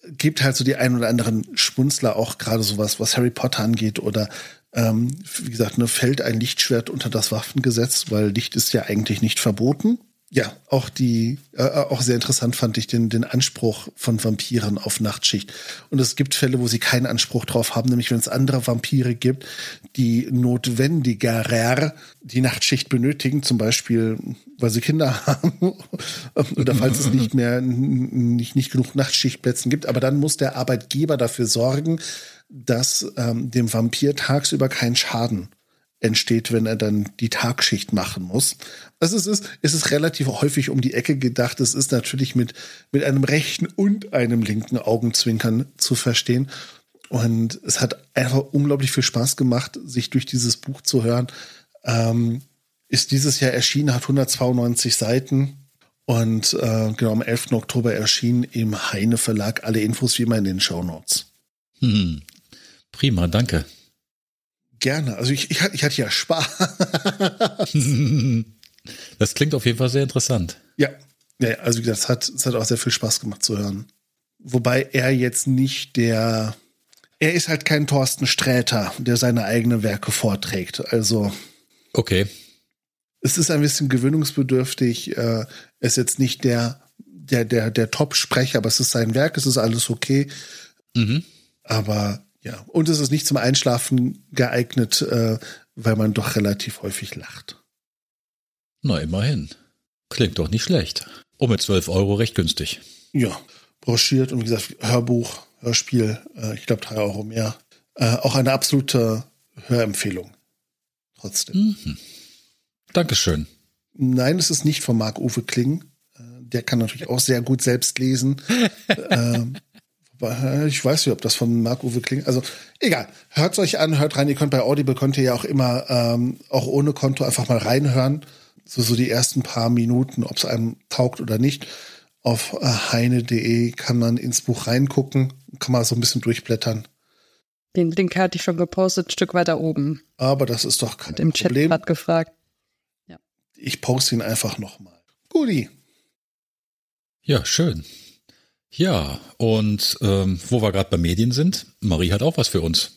gibt halt so die ein oder anderen Schmunzler, auch gerade sowas, was Harry Potter angeht oder wie gesagt, fällt ein Lichtschwert unter das Waffengesetz, weil Licht ist ja eigentlich nicht verboten. Ja, auch auch sehr interessant fand ich den Anspruch von Vampiren auf Nachtschicht. Und es gibt Fälle, wo sie keinen Anspruch drauf haben, nämlich wenn es andere Vampire gibt, die notwendiger die Nachtschicht benötigen, zum Beispiel, weil sie Kinder haben oder falls es nicht genug Nachtschichtplätzen gibt. Aber dann muss der Arbeitgeber dafür sorgen, dass dem Vampir tagsüber kein Schaden entsteht, wenn er dann die Tagschicht machen muss. Also es ist relativ häufig um die Ecke gedacht. Es ist natürlich mit einem rechten und einem linken Augenzwinkern zu verstehen. Und es hat einfach unglaublich viel Spaß gemacht, sich durch dieses Buch zu hören. Ist dieses Jahr erschienen, hat 192 Seiten und genau am 11. Oktober erschienen im Heine Verlag. Alle Infos wie immer in den Shownotes. Prima, danke. Gerne. Also ich hatte ja Spaß. Das klingt auf jeden Fall sehr interessant. Ja, also wie gesagt, es hat auch sehr viel Spaß gemacht zu hören. Wobei er jetzt nicht er ist halt kein Thorsten Sträter, der seine eigenen Werke vorträgt. Also. Okay. Es ist ein bisschen gewöhnungsbedürftig. Er ist jetzt nicht der Top-Sprecher, aber es ist sein Werk, es ist alles okay. Mhm. Aber ja, und es ist nicht zum Einschlafen geeignet, weil man doch relativ häufig lacht. Na, immerhin. Klingt doch nicht schlecht. Und mit 12 € recht günstig. Ja, broschiert und wie gesagt, Hörbuch, Hörspiel, ich glaube 3 € mehr. Auch eine absolute Hörempfehlung. Trotzdem. Mhm. Dankeschön. Nein, es ist nicht von Marc-Uwe Kling. Der kann natürlich auch sehr gut selbst lesen. Ich weiß nicht, ob das von Marc-Uwe Kling. Also egal, hört es euch an, hört rein. Ihr könnt bei Audible, könnt ihr ja auch immer auch ohne Konto einfach mal reinhören. So die ersten paar Minuten, ob es einem taugt oder nicht. Auf heine.de kann man ins Buch reingucken, kann man so ein bisschen durchblättern. Den Link hatte ich schon gepostet, ein Stück weiter oben. Aber das ist doch kein Im Problem. Chat hat gefragt. Ja. Ich poste ihn einfach nochmal. Guti. Ja, schön. Ja, und wo wir gerade bei Medien sind, Marie hat auch was für uns.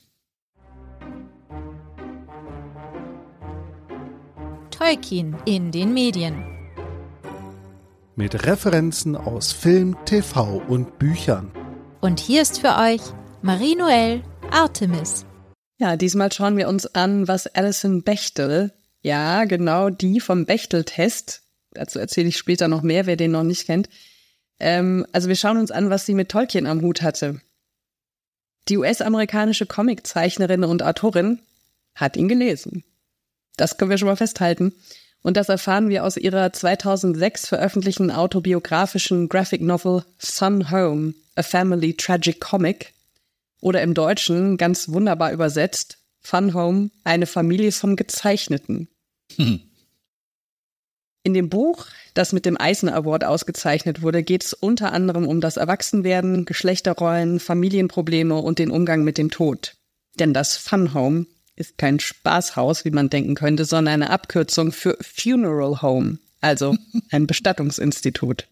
Tolkien in den Medien. Mit Referenzen aus Film, TV und Büchern. Und hier ist für euch Marie-Noël Artemis. Ja, diesmal schauen wir uns an, was Alison Bechdel, ja genau die vom Bechdel-Test, dazu erzähle ich später noch mehr, wer den noch nicht kennt. Also wir schauen uns an, was sie mit Tolkien am Hut hatte. Die US-amerikanische Comiczeichnerin und Autorin hat ihn gelesen. Das können wir schon mal festhalten. Und das erfahren wir aus ihrer 2006 veröffentlichten autobiografischen Graphic Novel Fun Home, A Family Tragic Comic. Oder im Deutschen, ganz wunderbar übersetzt, Fun Home, eine Familie von Gezeichneten. In dem Buch, das mit dem Eisner Award ausgezeichnet wurde, geht es unter anderem um das Erwachsenwerden, Geschlechterrollen, Familienprobleme und den Umgang mit dem Tod. Denn das Fun Home ist kein Spaßhaus, wie man denken könnte, sondern eine Abkürzung für Funeral Home, also ein Bestattungsinstitut.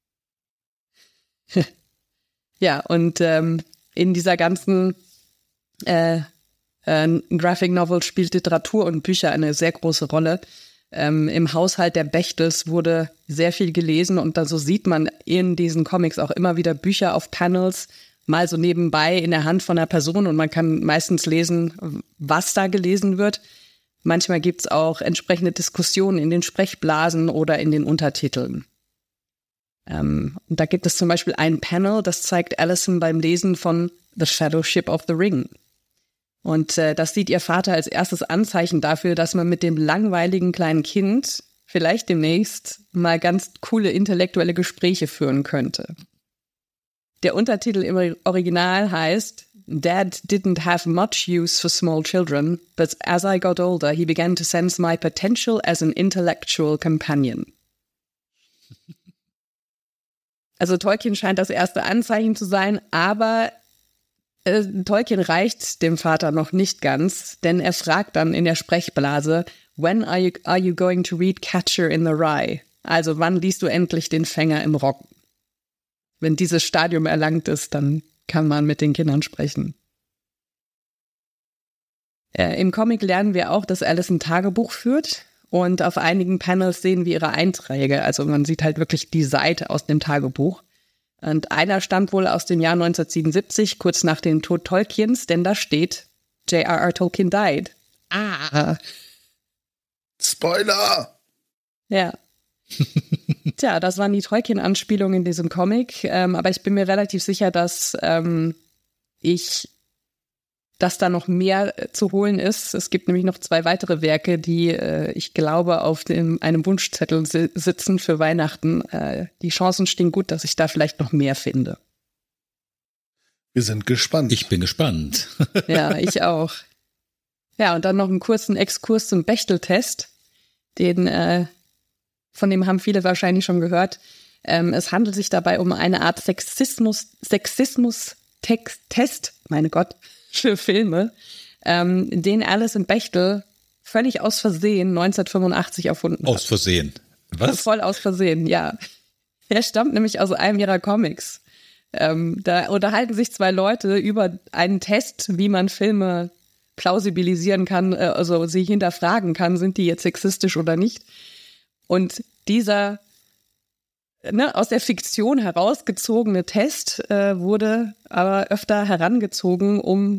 Ja, und in dieser ganzen Graphic Novel spielt Literatur und Bücher eine sehr große Rolle. Im Haushalt der Bechtels wurde sehr viel gelesen und dann so sieht man in diesen Comics auch immer wieder Bücher auf Panels, mal so nebenbei in der Hand von einer Person und man kann meistens lesen, was da gelesen wird. Manchmal gibt's auch entsprechende Diskussionen in den Sprechblasen oder in den Untertiteln. Und da gibt es zum Beispiel ein Panel, das zeigt Alison beim Lesen von The Fellowship of the Ring. Und das sieht ihr Vater als erstes Anzeichen dafür, dass man mit dem langweiligen kleinen Kind vielleicht demnächst mal ganz coole intellektuelle Gespräche führen könnte. Der Untertitel im Original heißt Dad didn't have much use for small children, but as I got older, he began to sense my potential as an intellectual companion. Also Tolkien scheint das erste Anzeichen zu sein, aber Tolkien reicht dem Vater noch nicht ganz, denn er fragt dann in der Sprechblase, When are you going to read Catcher in the Rye? Also wann liest du endlich den Fänger im Roggen? wenn dieses Stadium erlangt ist, dann kann man mit den Kindern sprechen. Im Comic lernen wir auch, dass Alice ein Tagebuch führt und auf einigen Panels sehen wir ihre Einträge. Also man sieht halt wirklich die Seite aus dem Tagebuch. Und einer stammt wohl aus dem Jahr 1977, kurz nach dem Tod Tolkiens, denn da steht, J.R.R. Tolkien died. Spoiler! Ja. Tja, das waren die Tolkien-Anspielungen in diesem Comic, aber ich bin mir relativ sicher, dass dass da noch mehr zu holen ist. Es gibt nämlich noch 2 weitere Werke, die ich glaube auf einem Wunschzettel sitzen für Weihnachten. Die Chancen stehen gut, dass ich da vielleicht noch mehr finde. Wir sind gespannt. Ich bin gespannt. Ja, ich auch. Ja, und dann noch einen kurzen Exkurs zum Bechtel-Test. Von dem haben viele wahrscheinlich schon gehört. Es handelt sich dabei um eine Art Sexismus-Test, meine Gott, für Filme, den Alice und Bechtel völlig aus Versehen 1985 erfunden hat. Aus Versehen? Was? Voll aus Versehen, ja. Er stammt nämlich aus einem ihrer Comics. Da unterhalten sich 2 Leute über einen Test, wie man Filme plausibilisieren kann, also sie hinterfragen kann, sind die jetzt sexistisch oder nicht. Und dieser aus der Fiktion herausgezogene Test wurde aber öfter herangezogen, um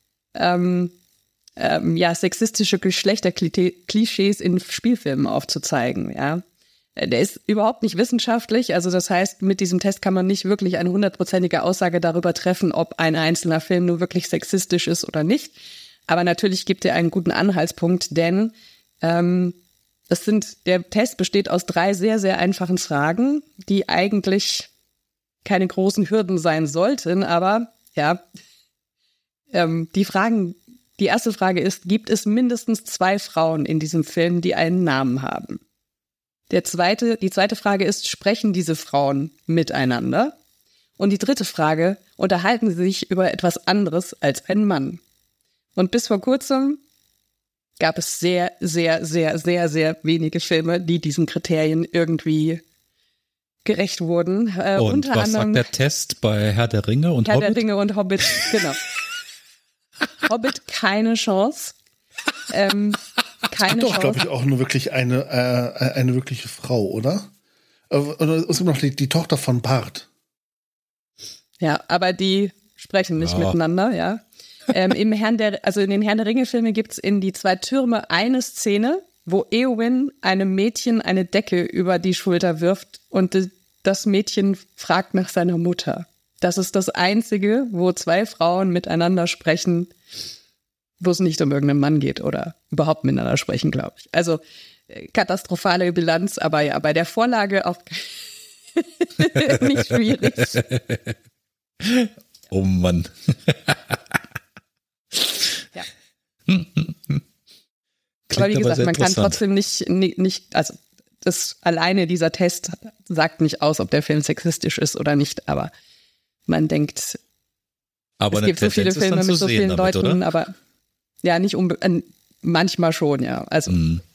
sexistische Geschlechterklischees in Spielfilmen aufzuzeigen. Ja. Der ist überhaupt nicht wissenschaftlich, also das heißt, mit diesem Test kann man nicht wirklich eine 100%ige Aussage darüber treffen, ob ein einzelner Film nur wirklich sexistisch ist oder nicht. Aber natürlich gibt er einen guten Anhaltspunkt, denn der Test besteht aus 3 sehr, sehr einfachen Fragen, die eigentlich keine großen Hürden sein sollten, aber ja, die erste Frage ist, gibt es mindestens 2 Frauen in diesem Film, die einen Namen haben? Die zweite Frage ist, sprechen diese Frauen miteinander? Und die dritte Frage, unterhalten sie sich über etwas anderes als ein Mann? Und bis vor kurzem gab es sehr, sehr, sehr, sehr, sehr wenige Filme, die diesen Kriterien irgendwie gerecht wurden. Und unter was anderem sagt der Test bei Herr der Ringe und Hobbit? Herr der Ringe und Hobbit, genau. Hobbit keine Chance. Keine Doch, Chance. glaube ich, auch nur wirklich eine wirkliche Frau, oder? Oder es gibt noch die Tochter von Bart. Ja, aber die sprechen nicht miteinander, ja. In den Herrn der Ringe-Filmen gibt es in die 2 Türme eine Szene, wo Eowyn einem Mädchen eine Decke über die Schulter wirft und das Mädchen fragt nach seiner Mutter. Das ist das Einzige, wo 2 Frauen miteinander sprechen, wo es nicht um irgendeinen Mann geht oder überhaupt miteinander sprechen, glaube ich. Also katastrophale Bilanz, aber ja, bei der Vorlage auch nicht schwierig. Oh Mann. Ja. Aber wie gesagt, man kann trotzdem nicht, also das alleine dieser Test sagt nicht aus, ob der Film sexistisch ist oder nicht, aber man denkt, aber es gibt so viele Filme mit so vielen Leuten, oder? Aber ja, nicht manchmal schon, ja. Also.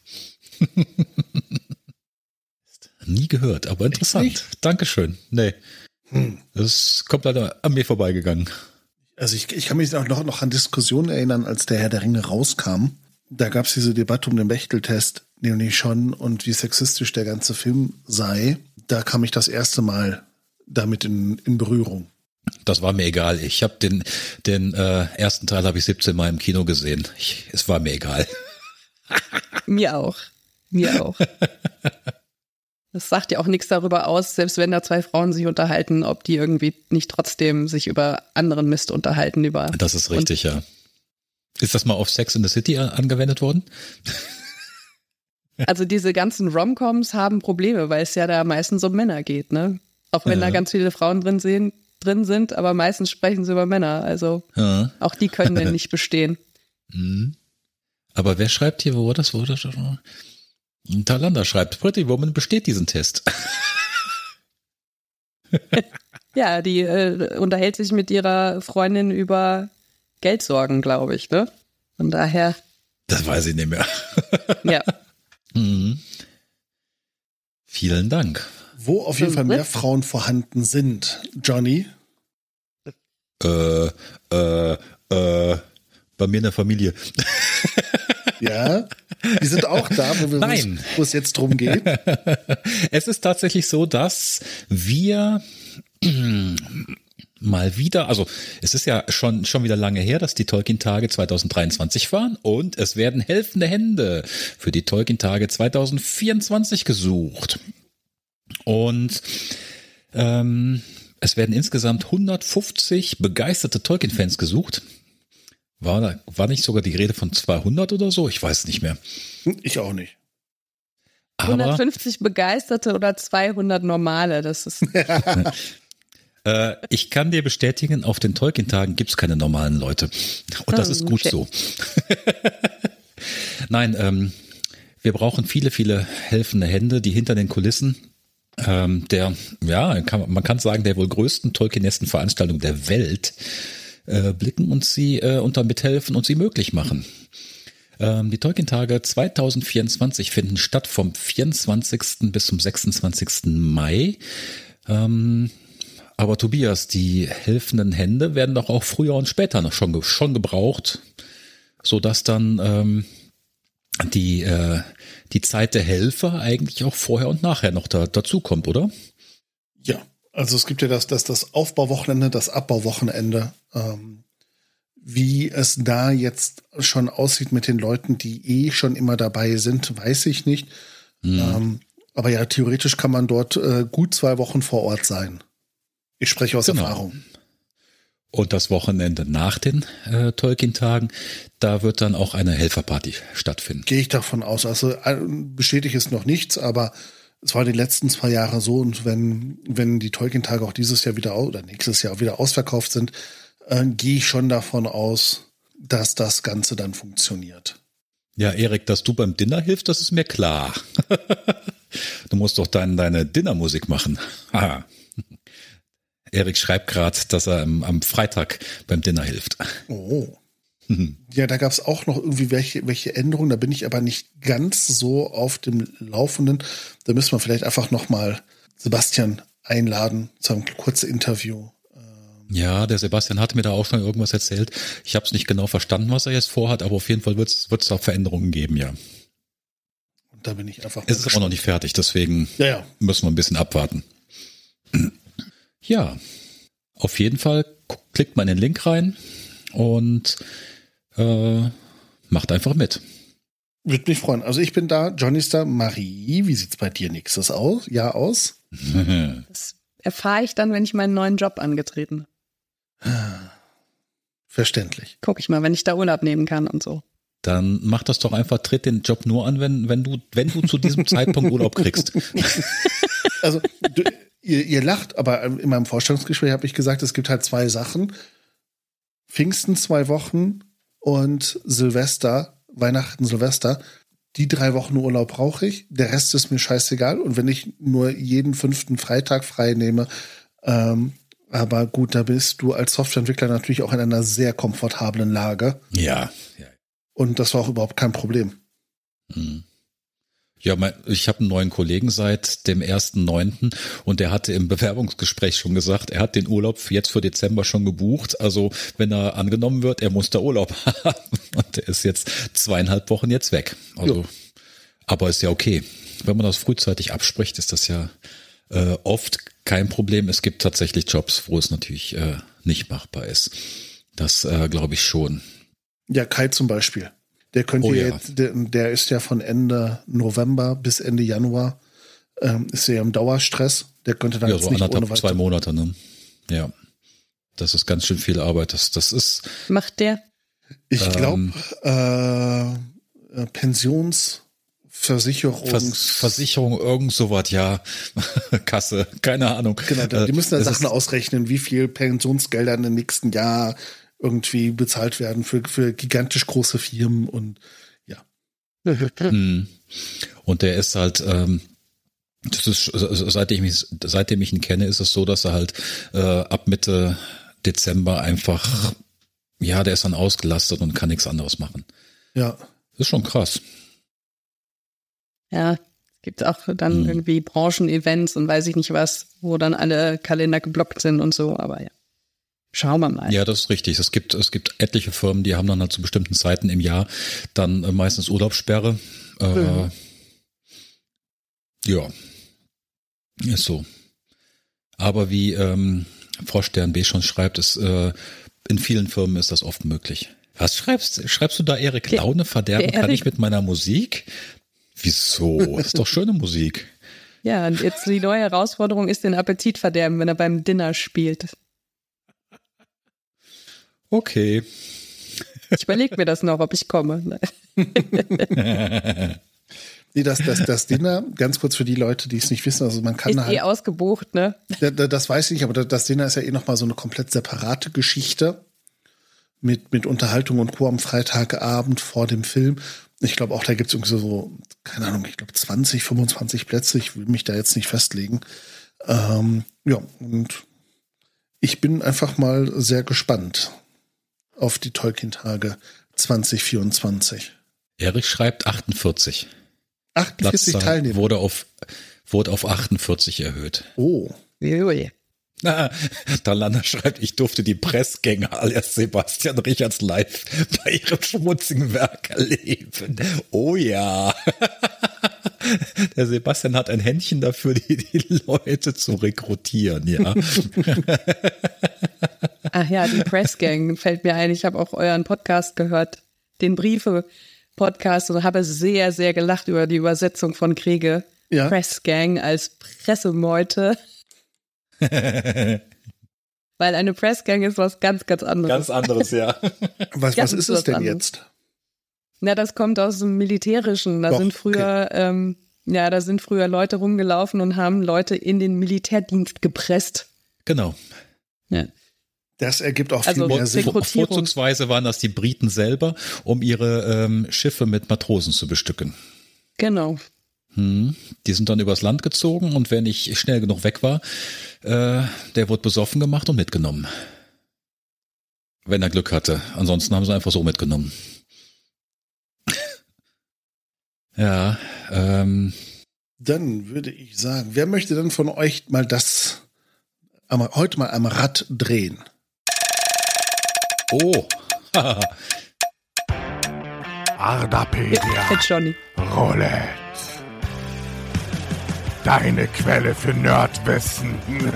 Nie gehört, aber interessant. Dankeschön. Nee. Das kommt leider an mir vorbeigegangen. Also ich kann mich auch noch an Diskussionen erinnern, als der Herr der Ringe rauskam. Da gab es diese Debatte um den Bechtel-Test, nämlich schon, und wie sexistisch der ganze Film sei. Da kam ich das erste Mal damit in Berührung. Das war mir egal. Ich habe den ersten Teil habe ich 17 Mal im Kino gesehen. Es war mir egal. Mir auch. Das sagt ja auch nichts darüber aus, selbst wenn da 2 Frauen sich unterhalten, ob die irgendwie nicht trotzdem sich über anderen Mist unterhalten. Das ist richtig, ja. Ist das mal auf Sex in the City angewendet worden? Also diese ganzen Rom-Coms haben Probleme, weil es ja da meistens um Männer geht, ne? Auch wenn da ganz viele Frauen drin sind, aber meistens sprechen sie über Männer. Also auch die können denn nicht bestehen. Aber wer schreibt hier, wo war das? Talander schreibt, Pretty Woman besteht diesen Test. Ja, die unterhält sich mit ihrer Freundin über Geldsorgen, glaube ich, ne? Von daher. Das weiß ich nicht mehr. Ja. Vielen Dank. Wo auf jeden Fall mehr Frauen vorhanden sind. Johnny? Bei mir in der Familie. Ja, die sind auch da, wo es jetzt drum geht. Es ist tatsächlich so, dass wir mal wieder, also es ist ja schon wieder lange her, dass die Tolkien-Tage 2023 waren und es werden helfende Hände für die Tolkien-Tage 2024 gesucht. Und es werden insgesamt 150 begeisterte Tolkien-Fans gesucht. War nicht sogar die Rede von 200 oder so? Ich weiß nicht mehr. Ich auch nicht. Aber 150 Begeisterte oder 200 normale, das ist... ich kann dir bestätigen, auf den Tolkien-Tagen gibt's keine normalen Leute. Und das ist gut so. Nein, wir brauchen viele, viele helfende Hände, die hinter den Kulissen man kann sagen, der wohl größten Tolkien-Veranstaltung der Welt blicken und sie unter mithelfen und sie möglich machen. Die Tolkien-Tage 2024 finden statt vom 24. bis zum 26. Mai. Aber Tobias, die helfenden Hände werden doch auch früher und später noch schon gebraucht, sodass dann die Zeit der Helfer eigentlich auch vorher und nachher noch dazu kommt, oder? Ja, also es gibt ja das Aufbauwochenende, das Abbauwochenende. Wie es da jetzt schon aussieht mit den Leuten, die schon immer dabei sind, weiß ich nicht. Aber ja, theoretisch kann man dort gut 2 Wochen vor Ort sein. Ich spreche aus Erfahrung. Und das Wochenende nach den Tolkien-Tagen, da wird dann auch eine Helferparty stattfinden. Gehe ich davon aus. Also bestätigt ist noch nichts, aber es war die letzten 2 Jahre so. Und wenn die Tolkien-Tage auch dieses Jahr oder nächstes Jahr wieder ausverkauft sind, gehe ich schon davon aus, dass das Ganze dann funktioniert. Ja, Erik, dass du beim Dinner hilfst, das ist mir klar. Du musst doch deine Dinnermusik machen. Haha. Erik schreibt gerade, dass er am Freitag beim Dinner hilft. Oh. Ja, da gab es auch noch irgendwie welche Änderungen. Da bin ich aber nicht ganz so auf dem Laufenden. Da müssen wir vielleicht einfach nochmal Sebastian einladen zu einem kurzen Interview. Ja, der Sebastian hat mir da auch schon irgendwas erzählt. Ich habe es nicht genau verstanden, was er jetzt vorhat, aber auf jeden Fall wird es da Veränderungen geben, ja. Und da bin ich einfach. Es ist aber noch nicht fertig, deswegen müssen wir ein bisschen abwarten. Ja, auf jeden Fall klickt mal in den Link rein und macht einfach mit. Würde mich freuen. Also ich bin da, Johnny ist da, Marie, wie sieht's bei dir nächstes Jahr aus? Das erfahre ich dann, wenn ich meinen neuen Job angetreten habe. Verständlich. Guck ich mal, wenn ich da Urlaub nehmen kann und so. Dann mach das doch einfach, tritt den Job nur an, wenn du zu diesem Zeitpunkt Urlaub kriegst. Also ihr lacht, aber in meinem Vorstellungsgespräch habe ich gesagt, es gibt halt 2 Sachen. Pfingsten 2 Wochen und Weihnachten, Silvester. Die 3 Wochen Urlaub brauche ich. Der Rest ist mir scheißegal. Und wenn ich nur jeden 5. Freitag frei nehme, aber gut, da bist du als Softwareentwickler natürlich auch in einer sehr komfortablen Lage. Ja. Und das war auch überhaupt kein Problem. Ja, ich habe einen neuen Kollegen seit dem 1.9. und der hatte im Bewerbungsgespräch schon gesagt, er hat den Urlaub jetzt für Dezember schon gebucht. Also wenn er angenommen wird, er muss da Urlaub haben. Und der ist jetzt 2,5 Wochen jetzt weg. Also, aber ist ja okay. Wenn man das frühzeitig abspricht, ist das ja oft kein Problem. Es gibt tatsächlich Jobs, wo es natürlich nicht machbar ist. Das glaube ich schon. Ja, Kai zum Beispiel. Der könnte jetzt, der ist ja von Ende November bis Ende Januar, ist ja im Dauerstress. Der könnte dann ja, jetzt so nicht 2 Monate, ne? Ja. Das ist ganz schön viel Arbeit. Das ist. Macht der? Ich glaube, Versicherung, irgend sowas, ja. Kasse, keine Ahnung. Genau, die müssen da Sachen ausrechnen, wie viel Pensionsgelder im nächsten Jahr irgendwie bezahlt werden für gigantisch große Firmen und ja. Und der ist halt, das ist, seitdem ich ihn kenne, ist es so, dass er halt ab Mitte Dezember einfach, ja, der ist dann ausgelastet und kann nichts anderes machen. Ja. Das ist schon krass. Ja, es Gibt auch dann irgendwie Branchen-Events und weiß ich nicht was, wo dann alle Kalender geblockt sind und so, aber ja. Schauen wir mal. Ja, das ist richtig. Es gibt etliche Firmen, die haben dann halt zu bestimmten Zeiten im Jahr dann meistens Urlaubssperre. Ja, ist so. Aber wie Frau Stern B. schon schreibt, in vielen Firmen ist das oft möglich. Was schreibst du da, Erik? Laune verderben kann ich mit meiner Musik? Wieso? Ist doch schöne Musik. Ja, und jetzt die neue Herausforderung ist den Appetit verderben, wenn er beim Dinner spielt. Okay. Ich überlege mir das noch, ob ich komme. Nee, das Dinner, ganz kurz für die Leute, die es nicht wissen, also man kann ist halt, ausgebucht, ne? Das weiß ich nicht, aber das Dinner ist ja nochmal so eine komplett separate Geschichte mit Unterhaltung und Co. am Freitagabend vor dem Film. Ich glaube auch, da gibt es irgendwie so, keine Ahnung, ich glaube 20, 25 Plätze. Ich will mich da jetzt nicht festlegen. Ja, und ich bin einfach mal sehr gespannt auf die Tolkien-Tage 2024. Erik schreibt 48. 48 Teilnehmer. Wurde auf 48 erhöht. Oh. Talana schreibt, ich durfte die Pressgänger alias Sebastian Richards live bei ihrem schmutzigen Werk erleben. Oh ja. Der Sebastian hat ein Händchen dafür, die Leute zu rekrutieren, ja. Ach ja, die Pressgang fällt mir ein. Ich habe auch euren Podcast gehört, den Briefe-Podcast, und habe sehr, sehr gelacht über die Übersetzung von Kriege. Ja. Pressgang als Pressemeute. Weil eine Pressgang ist was ganz, ganz anderes. Ganz anderes, ja. Was ist es denn jetzt? Na, das kommt aus dem Militärischen. Da sind früher, da sind früher Leute rumgelaufen und haben Leute in den Militärdienst gepresst. Genau. Ja. Das ergibt auch viel mehr Sinn. Vorzugsweise waren das die Briten selber, um ihre Schiffe mit Matrosen zu bestücken. Genau. Die sind dann übers Land gezogen und wer nicht schnell genug weg war, der wurde besoffen gemacht und mitgenommen. Wenn er Glück hatte. Ansonsten haben sie einfach so mitgenommen. Ja. Dann würde ich sagen, wer möchte denn von euch mal heute mal am Rad drehen? Oh. Ardapedia. Johnny. Roulette. Deine Quelle für Nerdwissen.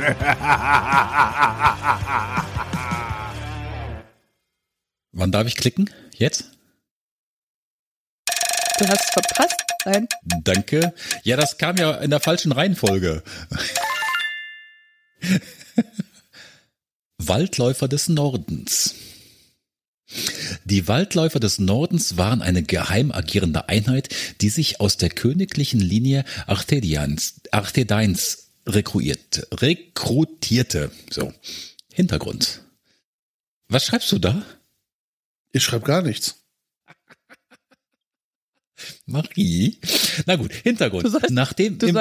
Wann darf ich klicken? Jetzt? Du hast es verpasst. Nein. Danke. Ja, das kam ja in der falschen Reihenfolge. Waldläufer des Nordens. Die Waldläufer des Nordens waren eine geheim agierende Einheit, die sich aus der königlichen Linie Arthedains rekrutierte. So, Hintergrund. Was schreibst du da? Ich schreibe gar nichts. Marie? Na gut, Hintergrund. Nachdem im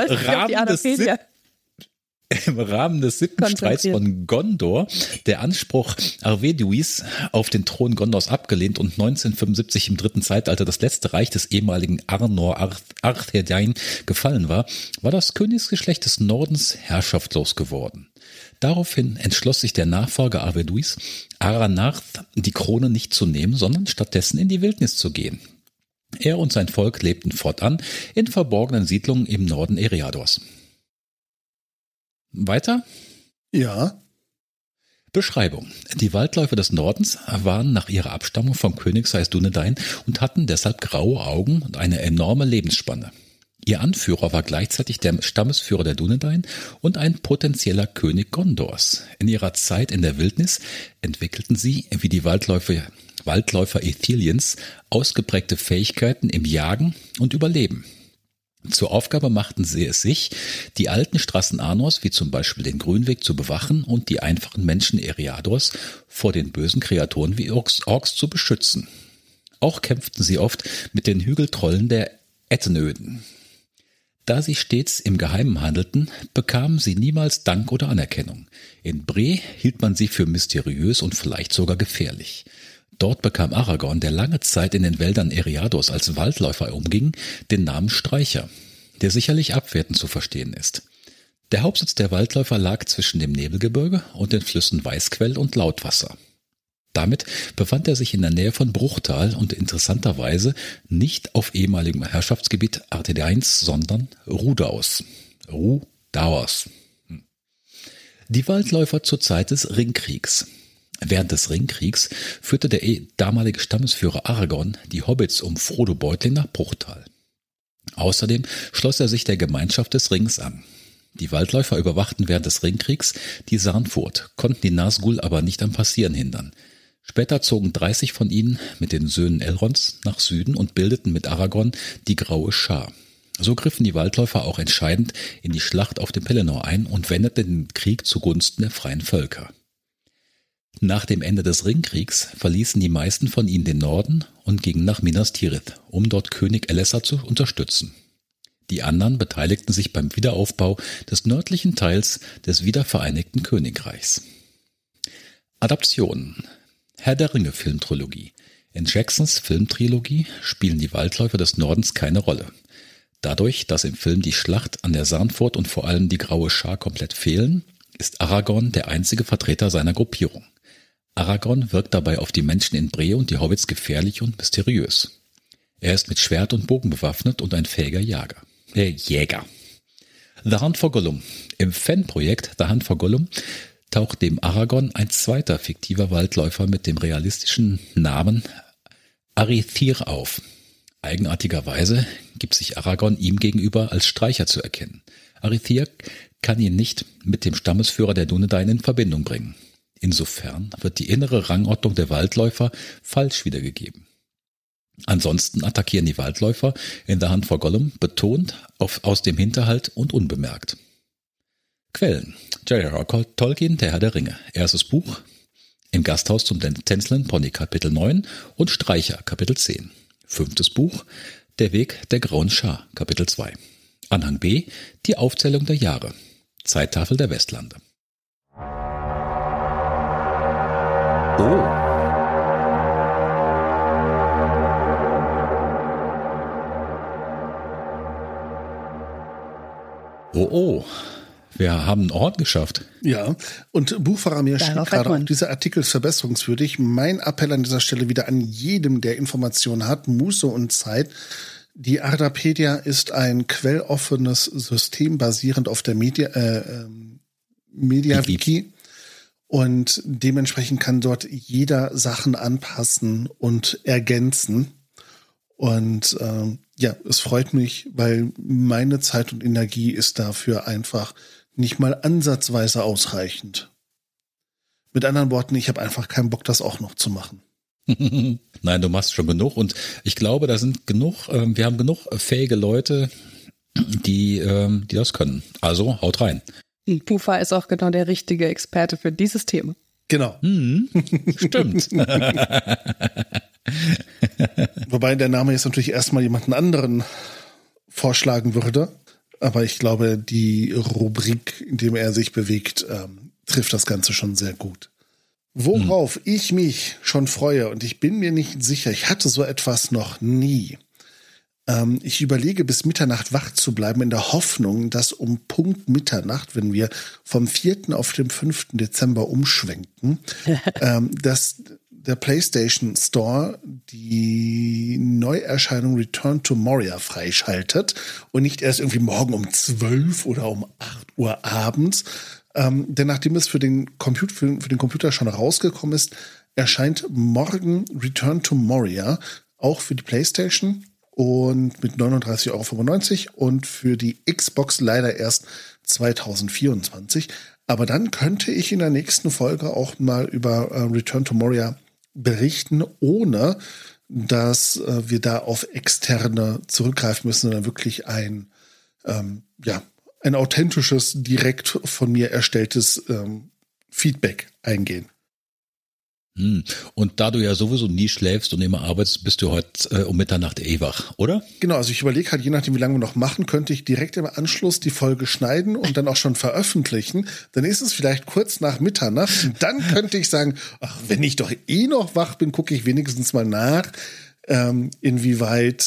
Rahmen des 7. Streits von Gondor der Anspruch Arveduis auf den Thron Gondors abgelehnt und 1975 im dritten Zeitalter das letzte Reich des ehemaligen Arnor Arthedain gefallen war, war das Königsgeschlecht des Nordens herrschaftslos geworden. Daraufhin entschloss sich der Nachfolger Arveduis, Aranarth, die Krone nicht zu nehmen, sondern stattdessen in die Wildnis zu gehen. Er und sein Volk lebten fortan in verborgenen Siedlungen im Norden Eriadors. Weiter? Ja. Beschreibung. Die Waldläufer des Nordens waren nach ihrer Abstammung vom Königreich Dunedain und hatten deshalb graue Augen und eine enorme Lebensspanne. Ihr Anführer war gleichzeitig der Stammesführer der Dunedain und ein potenzieller König Gondors. In ihrer Zeit in der Wildnis entwickelten sie, wie die Waldläufer Ithiliens, ausgeprägte Fähigkeiten im Jagen und Überleben. Zur Aufgabe machten sie es sich, die alten Straßen Arnors, wie zum Beispiel den Grünweg, zu bewachen und die einfachen Menschen Eriadors vor den bösen Kreaturen wie Orks zu beschützen. Auch kämpften sie oft mit den Hügeltrollen der Ethnöden. Da sie stets im Geheimen handelten, bekamen sie niemals Dank oder Anerkennung. In Bre hielt man sie für mysteriös und vielleicht sogar gefährlich. Dort bekam Aragorn, der lange Zeit in den Wäldern Eriadors als Waldläufer umging, den Namen Streicher. der sicherlich abwertend zu verstehen ist. Der Hauptsitz der Waldläufer lag zwischen dem Nebelgebirge und den Flüssen Weißquell und Lautwasser. Damit befand er sich in der Nähe von Bruchtal und interessanterweise nicht auf ehemaligem Herrschaftsgebiet Artediains, sondern Rudaus. Die Waldläufer zur Zeit des Ringkriegs. Während des Ringkriegs führte der damalige Stammesführer Aragorn die Hobbits um Frodo Beutling nach Bruchtal. Außerdem schloss er sich der Gemeinschaft des Rings an. Die Waldläufer überwachten während des Ringkriegs die Sarnfurt, konnten die Nazgul aber nicht am Passieren hindern. Später zogen 30 von ihnen mit den Söhnen Elrons nach Süden und bildeten mit Aragorn die Graue Schar. So griffen die Waldläufer auch entscheidend in die Schlacht auf dem Pelennor ein und wendeten den Krieg zugunsten der freien Völker. Nach dem Ende des Ringkriegs verließen die meisten von ihnen den Norden und gingen nach Minas Tirith, um dort König Elessar zu unterstützen. Die anderen beteiligten sich beim Wiederaufbau des nördlichen Teils des wiedervereinigten Königreichs. Adaptionen: Herr der Ringe Filmtrilogie. In Jacksons Filmtrilogie spielen die Waldläufer des Nordens keine Rolle. Dadurch, dass im Film die Schlacht an der Sarnfurt und vor allem die Graue Schar komplett fehlen, ist Aragorn der einzige Vertreter seiner Gruppierung. Aragorn wirkt dabei auf die Menschen in Bree und die Hobbits gefährlich und mysteriös. Er ist mit Schwert und Bogen bewaffnet und ein fähiger Jäger. The Hunt for Gollum. Im Fanprojekt The Hunt for Gollum taucht dem Aragorn ein zweiter fiktiver Waldläufer mit dem realistischen Namen Arithyr auf. Eigenartigerweise gibt sich Aragorn ihm gegenüber als Streicher zu erkennen. Arithyr kann ihn nicht mit dem Stammesführer der Dúnedain in Verbindung bringen. Insofern wird die innere Rangordnung der Waldläufer falsch wiedergegeben. Ansonsten attackieren die Waldläufer in The Hunt for Gollum betont aus dem Hinterhalt und unbemerkt. Quellen: J.R.R. Tolkien, Der Herr der Ringe. Erstes Buch: Im Gasthaus zum Tänzelnden Pony, Kapitel 9 und Streicher, Kapitel 10. 5. Buch: Der Weg der Grauen Schar, Kapitel 2. Anhang B: Die Aufzählung der Jahre. Zeittafel der Westlande. Oh, wir haben einen Ort geschafft. Ja, und Buchfahrer mir schrieb gerade auch, dieser Artikel ist verbesserungswürdig. Mein Appell an dieser Stelle wieder an jedem, der Informationen hat, Muße und Zeit. Die Ardapedia ist ein quelloffenes System basierend auf der MediaWiki. Und dementsprechend kann dort jeder Sachen anpassen und ergänzen. Und es freut mich, weil meine Zeit und Energie ist dafür einfach nicht mal ansatzweise ausreichend. Mit anderen Worten, ich habe einfach keinen Bock, das auch noch zu machen. Nein, du machst schon genug und ich glaube, da sind wir haben genug fähige Leute, die das können. Also haut rein. Pufa ist auch genau der richtige Experte für dieses Thema. Genau. Stimmt. Wobei der Name jetzt natürlich erstmal jemanden anderen vorschlagen würde. Aber ich glaube, die Rubrik, in der er sich bewegt, trifft das Ganze schon sehr gut. Worauf ich mich schon freue, und ich bin mir nicht sicher, ich hatte so etwas noch nie. Ich überlege, bis Mitternacht wach zu bleiben, in der Hoffnung, dass um Punkt Mitternacht, wenn wir vom 4. auf den 5. Dezember umschwenken, dass der PlayStation Store die Neuerscheinung Return to Moria freischaltet und nicht erst irgendwie morgen um 12 oder um 8 Uhr abends. Denn nachdem es für den Computer schon rausgekommen ist, erscheint morgen Return to Moria auch für die PlayStation und mit 39,95 € und für die Xbox leider erst 2024. Aber dann könnte ich in der nächsten Folge auch mal über Return to Moria berichten, ohne dass wir da auf externe zurückgreifen müssen, sondern wirklich ein authentisches, direkt von mir erstelltes Feedback eingehen. Und da du ja sowieso nie schläfst und immer arbeitest, bist du heute um Mitternacht wach, oder? Genau, also ich überlege halt, je nachdem, wie lange wir noch machen, könnte ich direkt im Anschluss die Folge schneiden und dann auch schon veröffentlichen. Dann ist es vielleicht kurz nach Mitternacht und dann könnte ich sagen, ach, wenn ich doch noch wach bin, gucke ich wenigstens mal nach, inwieweit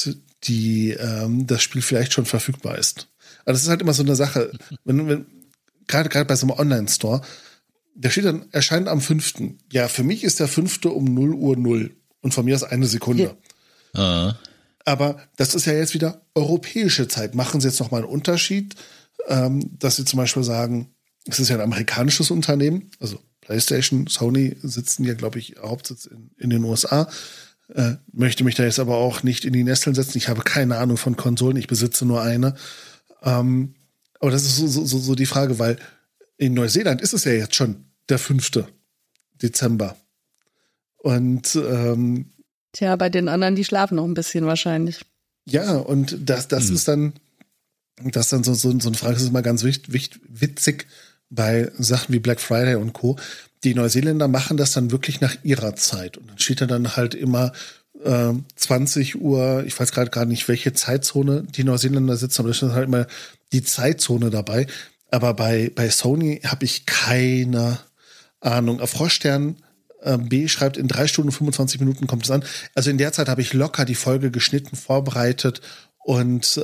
das Spiel vielleicht schon verfügbar ist. Aber das ist halt immer so eine Sache, wenn gerade bei so einem Online-Store, da steht dann, erscheint am 5. Ja, für mich ist der 5. um 0:00 und von mir aus 1 Sekunde. Ja. Aber das ist ja jetzt wieder europäische Zeit. Machen Sie jetzt noch mal einen Unterschied, dass Sie zum Beispiel sagen, es ist ja ein amerikanisches Unternehmen, also PlayStation, Sony sitzen ja, glaube ich, Hauptsitz in den USA. Möchte mich da jetzt aber auch nicht in die Nesseln setzen. Ich habe keine Ahnung von Konsolen, ich besitze nur eine. Aber das ist so die Frage, weil in Neuseeland ist es ja jetzt schon der 5. Dezember. Und tja, bei den anderen, die schlafen noch ein bisschen wahrscheinlich. Ja, und das ist dann so eine Frage, das ist mal ganz witzig bei Sachen wie Black Friday und Co. Die Neuseeländer machen das dann wirklich nach ihrer Zeit. Und dann steht da dann halt immer 20 Uhr, ich weiß gerade gar nicht, welche Zeitzone die Neuseeländer sitzen, aber da steht halt immer die Zeitzone dabei. Aber bei Sony habe ich keine Ahnung. Froschstern B schreibt, in 3 Stunden und 25 Minuten kommt es an. Also in der Zeit habe ich locker die Folge geschnitten, vorbereitet und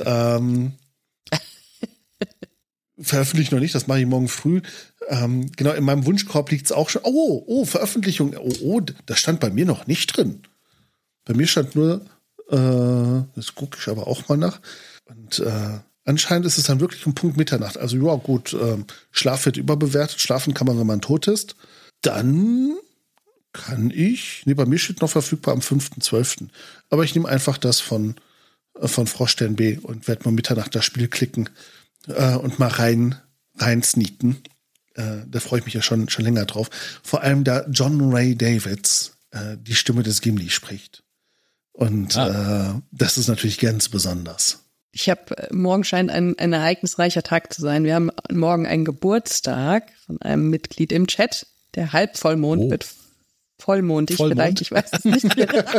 veröffentlicht noch nicht, das mache ich morgen früh. Genau, in meinem Wunschkorb liegt es auch schon. Oh, Veröffentlichung. Oh, das stand bei mir noch nicht drin. Bei mir stand nur, das gucke ich aber auch mal nach. Und anscheinend ist es dann wirklich um Punkt Mitternacht. Also ja, gut, Schlaf wird überbewertet. Schlafen kann man, wenn man tot ist. Dann bei mir steht noch verfügbar am 5.12. Aber ich nehme einfach das von Froschstern B und werde mal Mitternacht das Spiel klicken und mal rein sneaken. Da freue ich mich ja schon länger drauf. Vor allem, da John Ray Davids die Stimme des Gimli spricht. Und das ist natürlich ganz besonders. Morgen scheint ein ereignisreicher Tag zu sein. Wir haben morgen einen Geburtstag von einem Mitglied im Chat. Der Halbvollmond wird vollmondig vielleicht, ich weiß es nicht.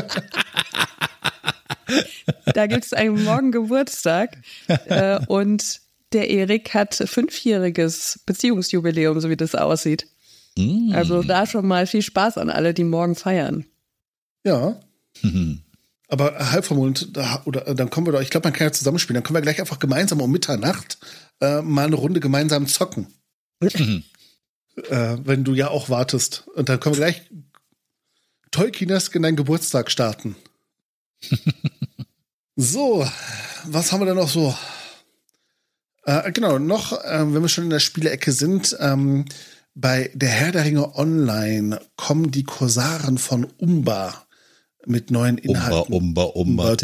Da gibt es einen morgen Geburtstag und der Erik hat 5-jähriges Beziehungsjubiläum, so wie das aussieht. Also da schon mal viel Spaß an alle, die morgen feiern. Ja. Aber Halbvollmond, dann kommen wir doch, ich glaube, man kann ja zusammenspielen, dann können wir gleich einfach gemeinsam um Mitternacht mal eine Runde gemeinsam zocken. Wenn du ja auch wartest. Und dann können wir gleich Tolkienesk in deinen Geburtstag starten. So, was haben wir denn noch so? Genau, wenn wir schon in der Spielecke sind, bei der Herr der Ringe Online kommen die Korsaren von Umbar mit neuen Inhalten. Umbar.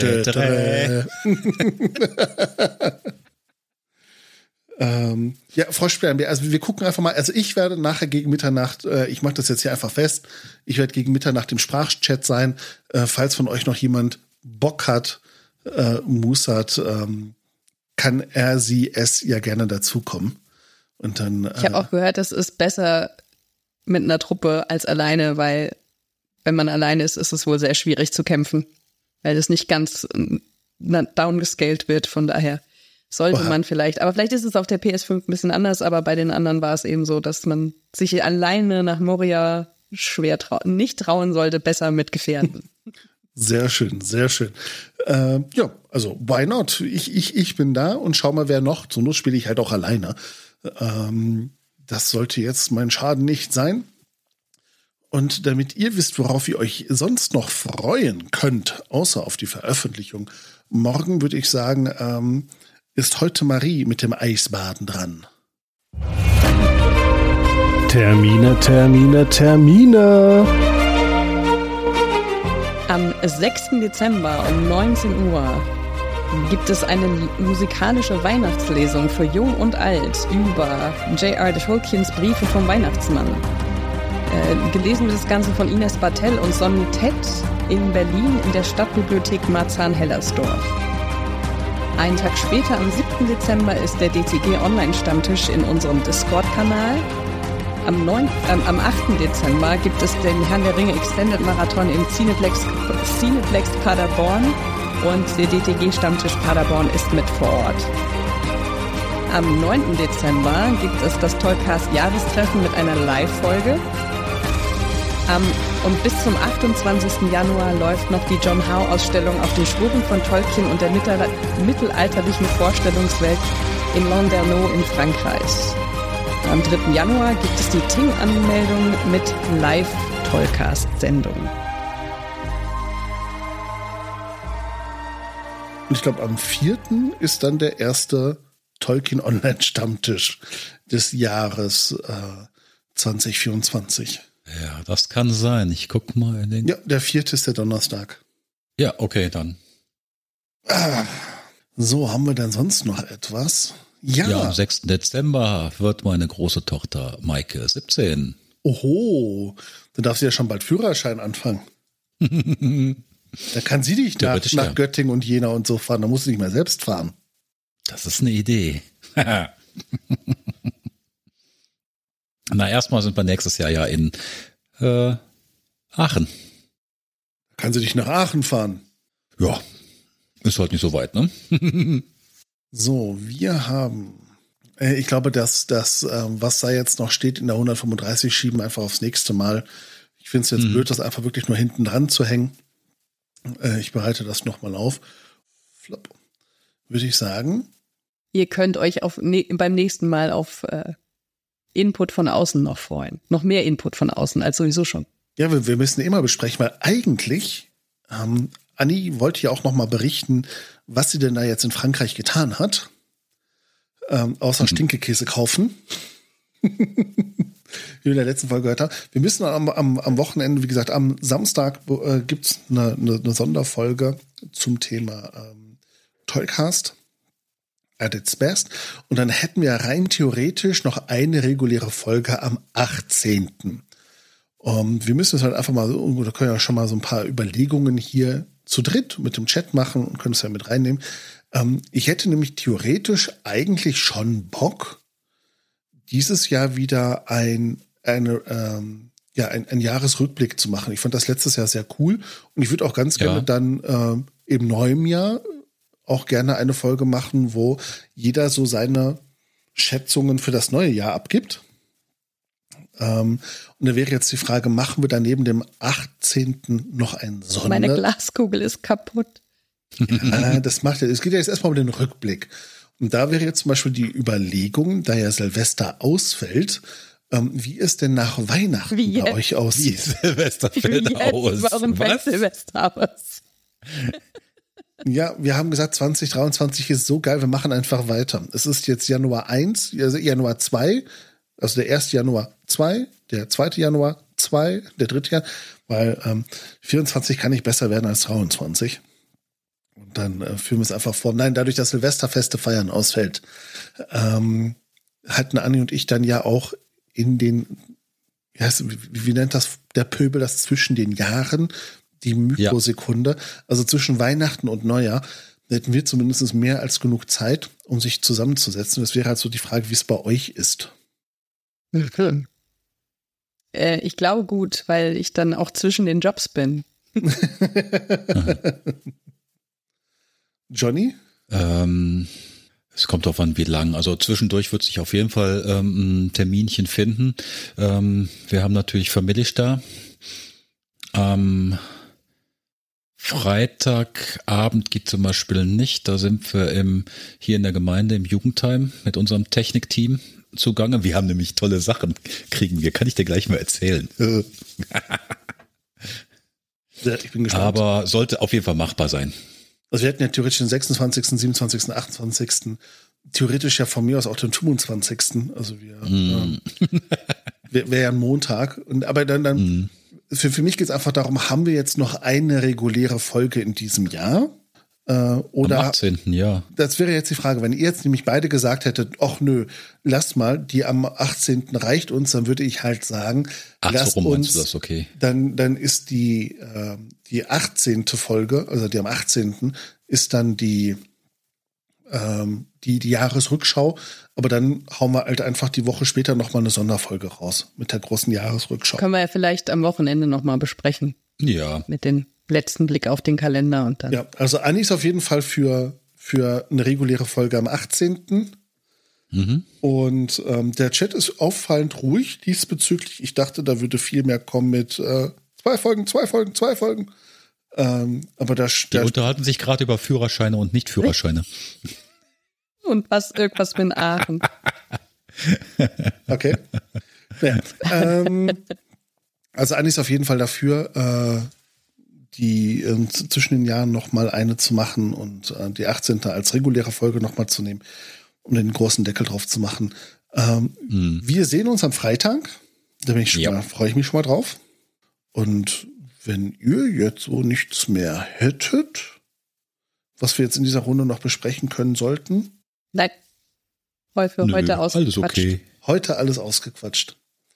Ja, Froschbären, also wir gucken einfach mal, also ich werde nachher gegen Mitternacht, ich mache das jetzt hier einfach fest, ich werde gegen Mitternacht im Sprachchat sein, falls von euch noch jemand Bock hat, Muß hat, kann es ja gerne dazukommen. Und dann. Ich habe auch gehört, es ist besser mit einer Truppe als alleine, weil wenn man alleine ist es wohl sehr schwierig zu kämpfen, weil es nicht ganz downgescaled wird, von daher sollte man vielleicht, aber vielleicht ist es auf der PS5 ein bisschen anders, aber bei den anderen war es eben so, dass man sich alleine nach Moria nicht trauen sollte, besser mit Gefährten. Sehr schön, sehr schön. Ja, also why not? Ich bin da und schau mal, wer noch. Zur Not spiele ich halt auch alleine. Das sollte jetzt mein Schaden nicht sein. Und damit ihr wisst, worauf ihr euch sonst noch freuen könnt, außer auf die Veröffentlichung, morgen würde ich sagen, ist heute Marie mit dem Eisbaden dran. Termine. Am 6. Dezember um 19 Uhr gibt es eine musikalische Weihnachtslesung für Jung und Alt über J.R. Tolkiens Briefe vom Weihnachtsmann. Gelesen wird das Ganze von Ines Bartel und Sonny Tett in Berlin in der Stadtbibliothek Marzahn-Hellersdorf. Einen Tag später, am 7. Dezember, ist der DTG-Online-Stammtisch in unserem Discord-Kanal. Am 8. Dezember gibt es den Herrn der Ringe Extended Marathon im Cineplex Paderborn und der DTG-Stammtisch Paderborn ist mit vor Ort. Am 9. Dezember gibt es das Tollcast Jahrestreffen mit einer Live-Folge. Am Und bis zum 28. Januar läuft noch die John Howe-Ausstellung auf den Spuren von Tolkien und der mittelalterlichen Vorstellungswelt in Landerneau in Frankreich. Am 3. Januar gibt es die Ting-Anmeldung mit Live-Tollcast-Sendung. Und ich glaube, am 4. ist dann der erste Tolkien-Online-Stammtisch des Jahres 2024. Ja, das kann sein. Ich guck mal in den... Ja, der 4. ist der Donnerstag. Ja, okay, dann. So, haben wir denn sonst noch etwas? Ja, am 6. Dezember wird meine große Tochter Maike 17. Oho, dann darf sie ja schon bald Führerschein anfangen. Da kann sie dich nach Göttingen und Jena und so fahren. Da muss sie nicht mehr selbst fahren. Das ist eine Idee. Na, erstmal sind wir nächstes Jahr ja in Aachen. Kann sie dich nach Aachen fahren? Ja, ist halt nicht so weit, ne? So, wir haben, ich glaube, dass das, was da jetzt noch steht in der 135, schieben einfach aufs nächste Mal. Ich finde es jetzt blöd, das einfach wirklich nur hinten dran zu hängen. Ich bereite das nochmal auf. Flop. Würde ich sagen. Ihr könnt euch beim nächsten Mal auf Input von außen noch freuen. Noch mehr Input von außen als sowieso schon. Ja, wir müssen immer besprechen, weil eigentlich Anni wollte ja auch noch mal berichten, was sie denn da jetzt in Frankreich getan hat. Außer Stinkekäse kaufen. Wie wir in der letzten Folge gehört haben. Wir müssen am Wochenende, wie gesagt, am Samstag gibt's eine Sonderfolge zum Thema Tollcast at its best. Und dann hätten wir rein theoretisch noch eine reguläre Folge am 18. Wir müssen es halt einfach mal so, oder können ja schon mal so ein paar Überlegungen hier zu dritt mit dem Chat machen und können es ja mit reinnehmen. Ich hätte nämlich theoretisch eigentlich schon Bock, dieses Jahr wieder ein Jahresrückblick zu machen. Ich fand das letztes Jahr sehr cool und ich würde auch ganz gerne dann im neuen Jahr auch gerne eine Folge machen, wo jeder so seine Schätzungen für das neue Jahr abgibt. Und da wäre jetzt die Frage, machen wir dann neben dem 18. noch ein Sonder? Meine Glaskugel ist kaputt. Ja, es geht ja jetzt erstmal um den Rückblick. Und da wäre jetzt zum Beispiel die Überlegung, da ja Silvester ausfällt, wie es denn nach Weihnachten bei euch aussieht. Silvester fällt aus. Warum fällt Silvester aus? Ja, wir haben gesagt, 2023 ist so geil, wir machen einfach weiter. Es ist jetzt Januar 1, also Januar 2, also der 1. Januar 2, der 2. Januar 2, der 3. Januar, weil 24 kann nicht besser werden als 23. Und dann führen wir es einfach vor. Nein, dadurch, dass Silvesterfeste feiern ausfällt, hatten Anni und ich dann ja auch in den, wie nennt das der Pöbel, das zwischen den Jahren, die Mikrosekunde, also zwischen Weihnachten und Neujahr, hätten wir zumindest mehr als genug Zeit, um sich zusammenzusetzen. Das wäre halt so die Frage, wie es bei euch ist. Ich glaube gut, weil ich dann auch zwischen den Jobs bin. Johnny? Es kommt darauf an, wie lang. Also zwischendurch wird sich auf jeden Fall ein Terminchen finden. Wir haben natürlich Familie da. Freitagabend geht zum Beispiel nicht. Da sind wir hier in der Gemeinde im Jugendheim mit unserem Technikteam zugange. Wir haben nämlich tolle Sachen, kriegen wir. Kann ich dir gleich mal erzählen. Ja, ich bin gespannt. Aber sollte auf jeden Fall machbar sein. Also wir hätten ja theoretisch den 26., 27., 28., theoretisch ja von mir aus auch den 25. Also wäre ja ein Montag. Aber dann für mich geht es einfach darum, haben wir jetzt noch eine reguläre Folge in diesem Jahr? Oder am 18. Ja. Das wäre jetzt die Frage, wenn ihr jetzt nämlich beide gesagt hättet, ach nö, lasst mal, die am 18. reicht uns, dann würde ich halt sagen, lasst so rum uns, meinst du das, okay. Dann ist die 18. Folge, also die am 18. ist dann die Jahresrückschau, aber dann hauen wir halt einfach die Woche später nochmal eine Sonderfolge raus mit der großen Jahresrückschau. Können wir ja vielleicht am Wochenende nochmal besprechen. Ja. Mit dem letzten Blick auf den Kalender und dann. Ja, also Anni ist auf jeden Fall für eine reguläre Folge am 18. Und der Chat ist auffallend ruhig diesbezüglich. Ich dachte, da würde viel mehr kommen mit 2 Folgen. Aber die unterhalten sich gerade über Führerscheine und Nicht-Führerscheine. Und irgendwas mit Aachen. Okay. Ja, also Anni ist auf jeden Fall dafür, die zwischen den Jahren noch mal eine zu machen und die 18. als reguläre Folge noch mal zu nehmen, um den großen Deckel drauf zu machen. Wir sehen uns am Freitag. Da freue ich mich schon mal drauf. Und wenn ihr jetzt so nichts mehr hättet, was wir jetzt in dieser Runde noch besprechen können sollten. Nein. Heute ausgequatscht. Alles okay. Heute alles ausgequatscht.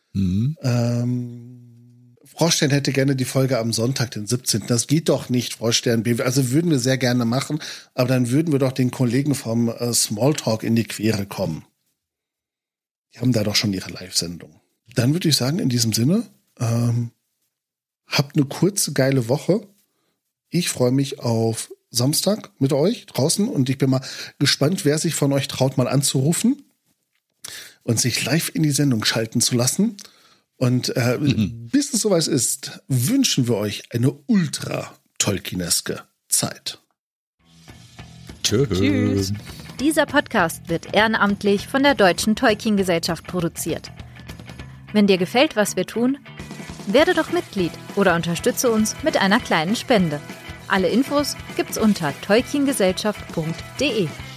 Frau Stern hätte gerne die Folge am Sonntag, den 17. Das geht doch nicht, Frau Stern. Also würden wir sehr gerne machen, aber dann würden wir doch den Kollegen vom Smalltalk in die Quere kommen. Die haben da doch schon ihre Live-Sendung. Dann würde ich sagen, in diesem Sinne, habt eine kurze, geile Woche. Ich freue mich auf Samstag mit euch draußen und ich bin mal gespannt, wer sich von euch traut, mal anzurufen und sich live in die Sendung schalten zu lassen. Und bis es soweit ist, wünschen wir euch eine ultra tolkieneske Zeit. Tschüss. Dieser Podcast wird ehrenamtlich von der Deutschen Tolkien-Gesellschaft produziert. Wenn dir gefällt, was wir tun, werde doch Mitglied oder unterstütze uns mit einer kleinen Spende. Alle Infos gibt's unter tolkiengesellschaft.de.